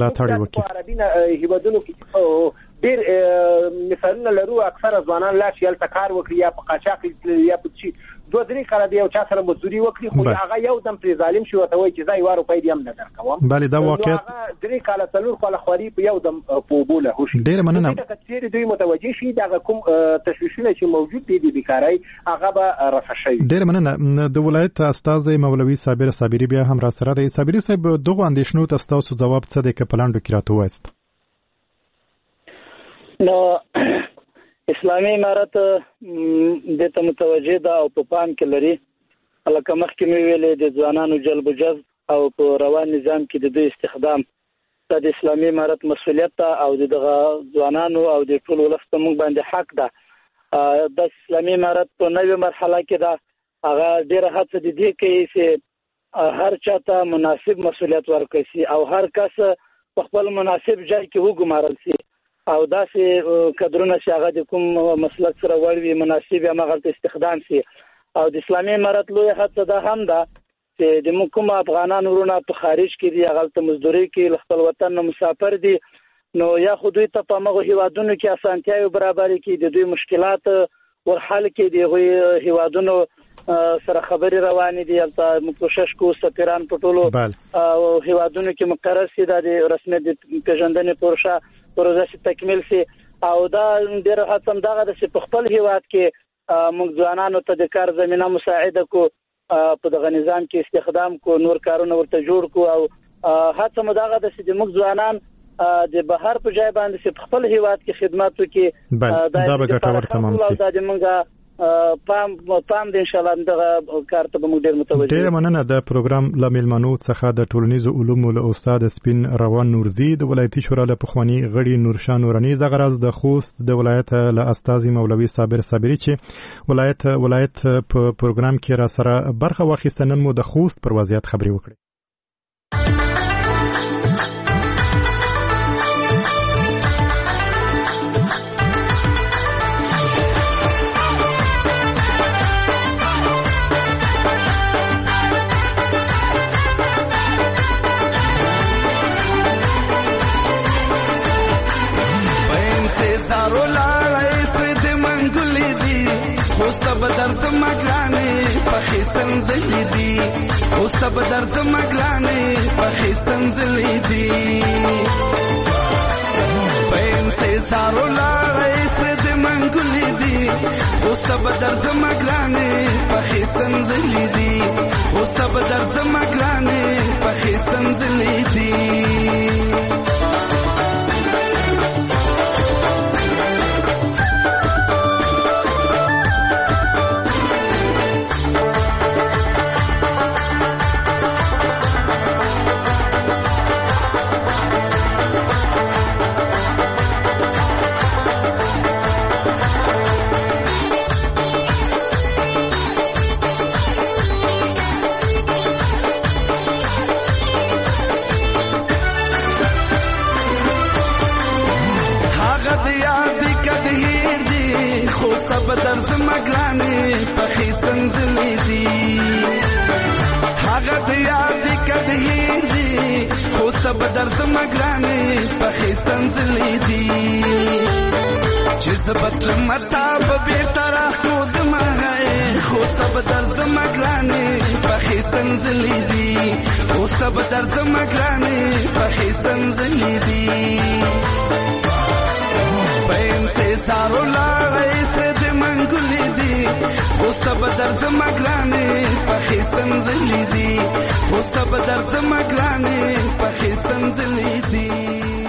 وکړي هیوادونو کې ډېر مثالونه لرو اکثره ځوانان لا چې هلته کار وکړي یا په قاچاق یا په شي 2-3 کاله د یو چا سره مزدوري وکړي خو هغه یو دم پرې ظالم شي ورته وایي چې زه یوه روپۍ دې هم نه درکوم بلې دا واقعیت 3 کاله 4 کاله خواري په یو دم په اوبو لاهو شي ډېره مننه چېرې دوی متوجه شي دغه کوم تشویشونه چې موجود دي د بیکارۍ هغه به رفع شي ډېره مننه د ولایت استازی مولوي صابر صابري بیا هم را سره دی صابري صاحب دغه اندېښنو ته ستاسو ځواب څه دی که په لنډو کې راته ووایاست نو اسلامي امارت د ته متوجه ده او په پام کې لري لکه مخکې مې ویلې د ځوانانو جلب و جذب او په روان نظام کې د دوی استخدام دا د اسلامي امارت مسؤلیت ده او دغه ځوانانو او د ټول ولس په موږ باندې حق ده د اسلامي امارت په نوې مرحله کې ده هغه ډېره هڅه د دې کوي چې هر چا ته مناسب مسؤلیت ورکړي شي او هر کس په خپل مناسب ځای کې وګمارل شي او داسې کدرونه چې هغه د کوم مسلک سره وړ وي مناسب هغه استخدام شي او د اسلامي امارت لوی هڅه ده هم ده چې د موږ کوم افغانان ورونه په خارج کې دي هغه ته مزدوري کې خپل وطن نه مسافر دي نو یا خو دوی ته په هغه هیوادونو کې اسانتیاوې برابرې کړي د دوی مشکلات ورحل کړي د هیوادونو سره خبرې روانې دي هلته موږ کوشش کوو سفیران په ټولو هیوادونو کې مقرر شي دا د رسمیت د پیژندنې پروژه چې تکمیل شي او دا ډېره هڅه همدغه ده چې په خپل هیواد کې موږ ځوانانو ته د کار زمینه مساعده کو په دغه نظام کې استخدام کو نور کارونه ورته جوړ کو او هڅه مو دغه ده چې موږ ځوانان د بهر په ځای باندې چې په خپل هیواد کې خدمت وکړي دا به ګټور تمام شي دا د موږ پام د ان شاء الله دغه کار ته موږ ډېر متوجه ډېر مننه د پروګرام له میلمنو څخه د ټولنیزو علومو له استاد سپین روان نورزي د ولایتي شورا له پخوانی غړي نورشاه نوراني دغه راز د خوست د ولایت له استازي مولوي صابر صابري چې ولایت په پروګرام کې را سره برخه واخیسته نن مو د خوست پر وضعیت خبري وکړي بدر زمګلانې پخې سنځلې دي اوس ته بدر زمګلانې پخې سنځلې دي په انتظار ولاړې سد منګلې دي اوس ته بدر زمګلانې پخې سنځلې دي اوس ته بدر زمګلانې پخې سنځلې دي هغه د یاد کده هیر دی خو سب در زمګرانې پخې سنځلې دي هغه د یاد کده هیر دی خو سب در زمګرانې پخې سنځلې دي چې زبط متاب به طرح کو دمه خو سب در زمګرانې پخې سنځلې دي خو سب در زمګرانې پخې سنځلې دي انتظارو لاغی سید منگولی دی خوستا بدر زمگرانی پخی سنزلی دی خوستا بدر زمگرانی پخی سنزلی دی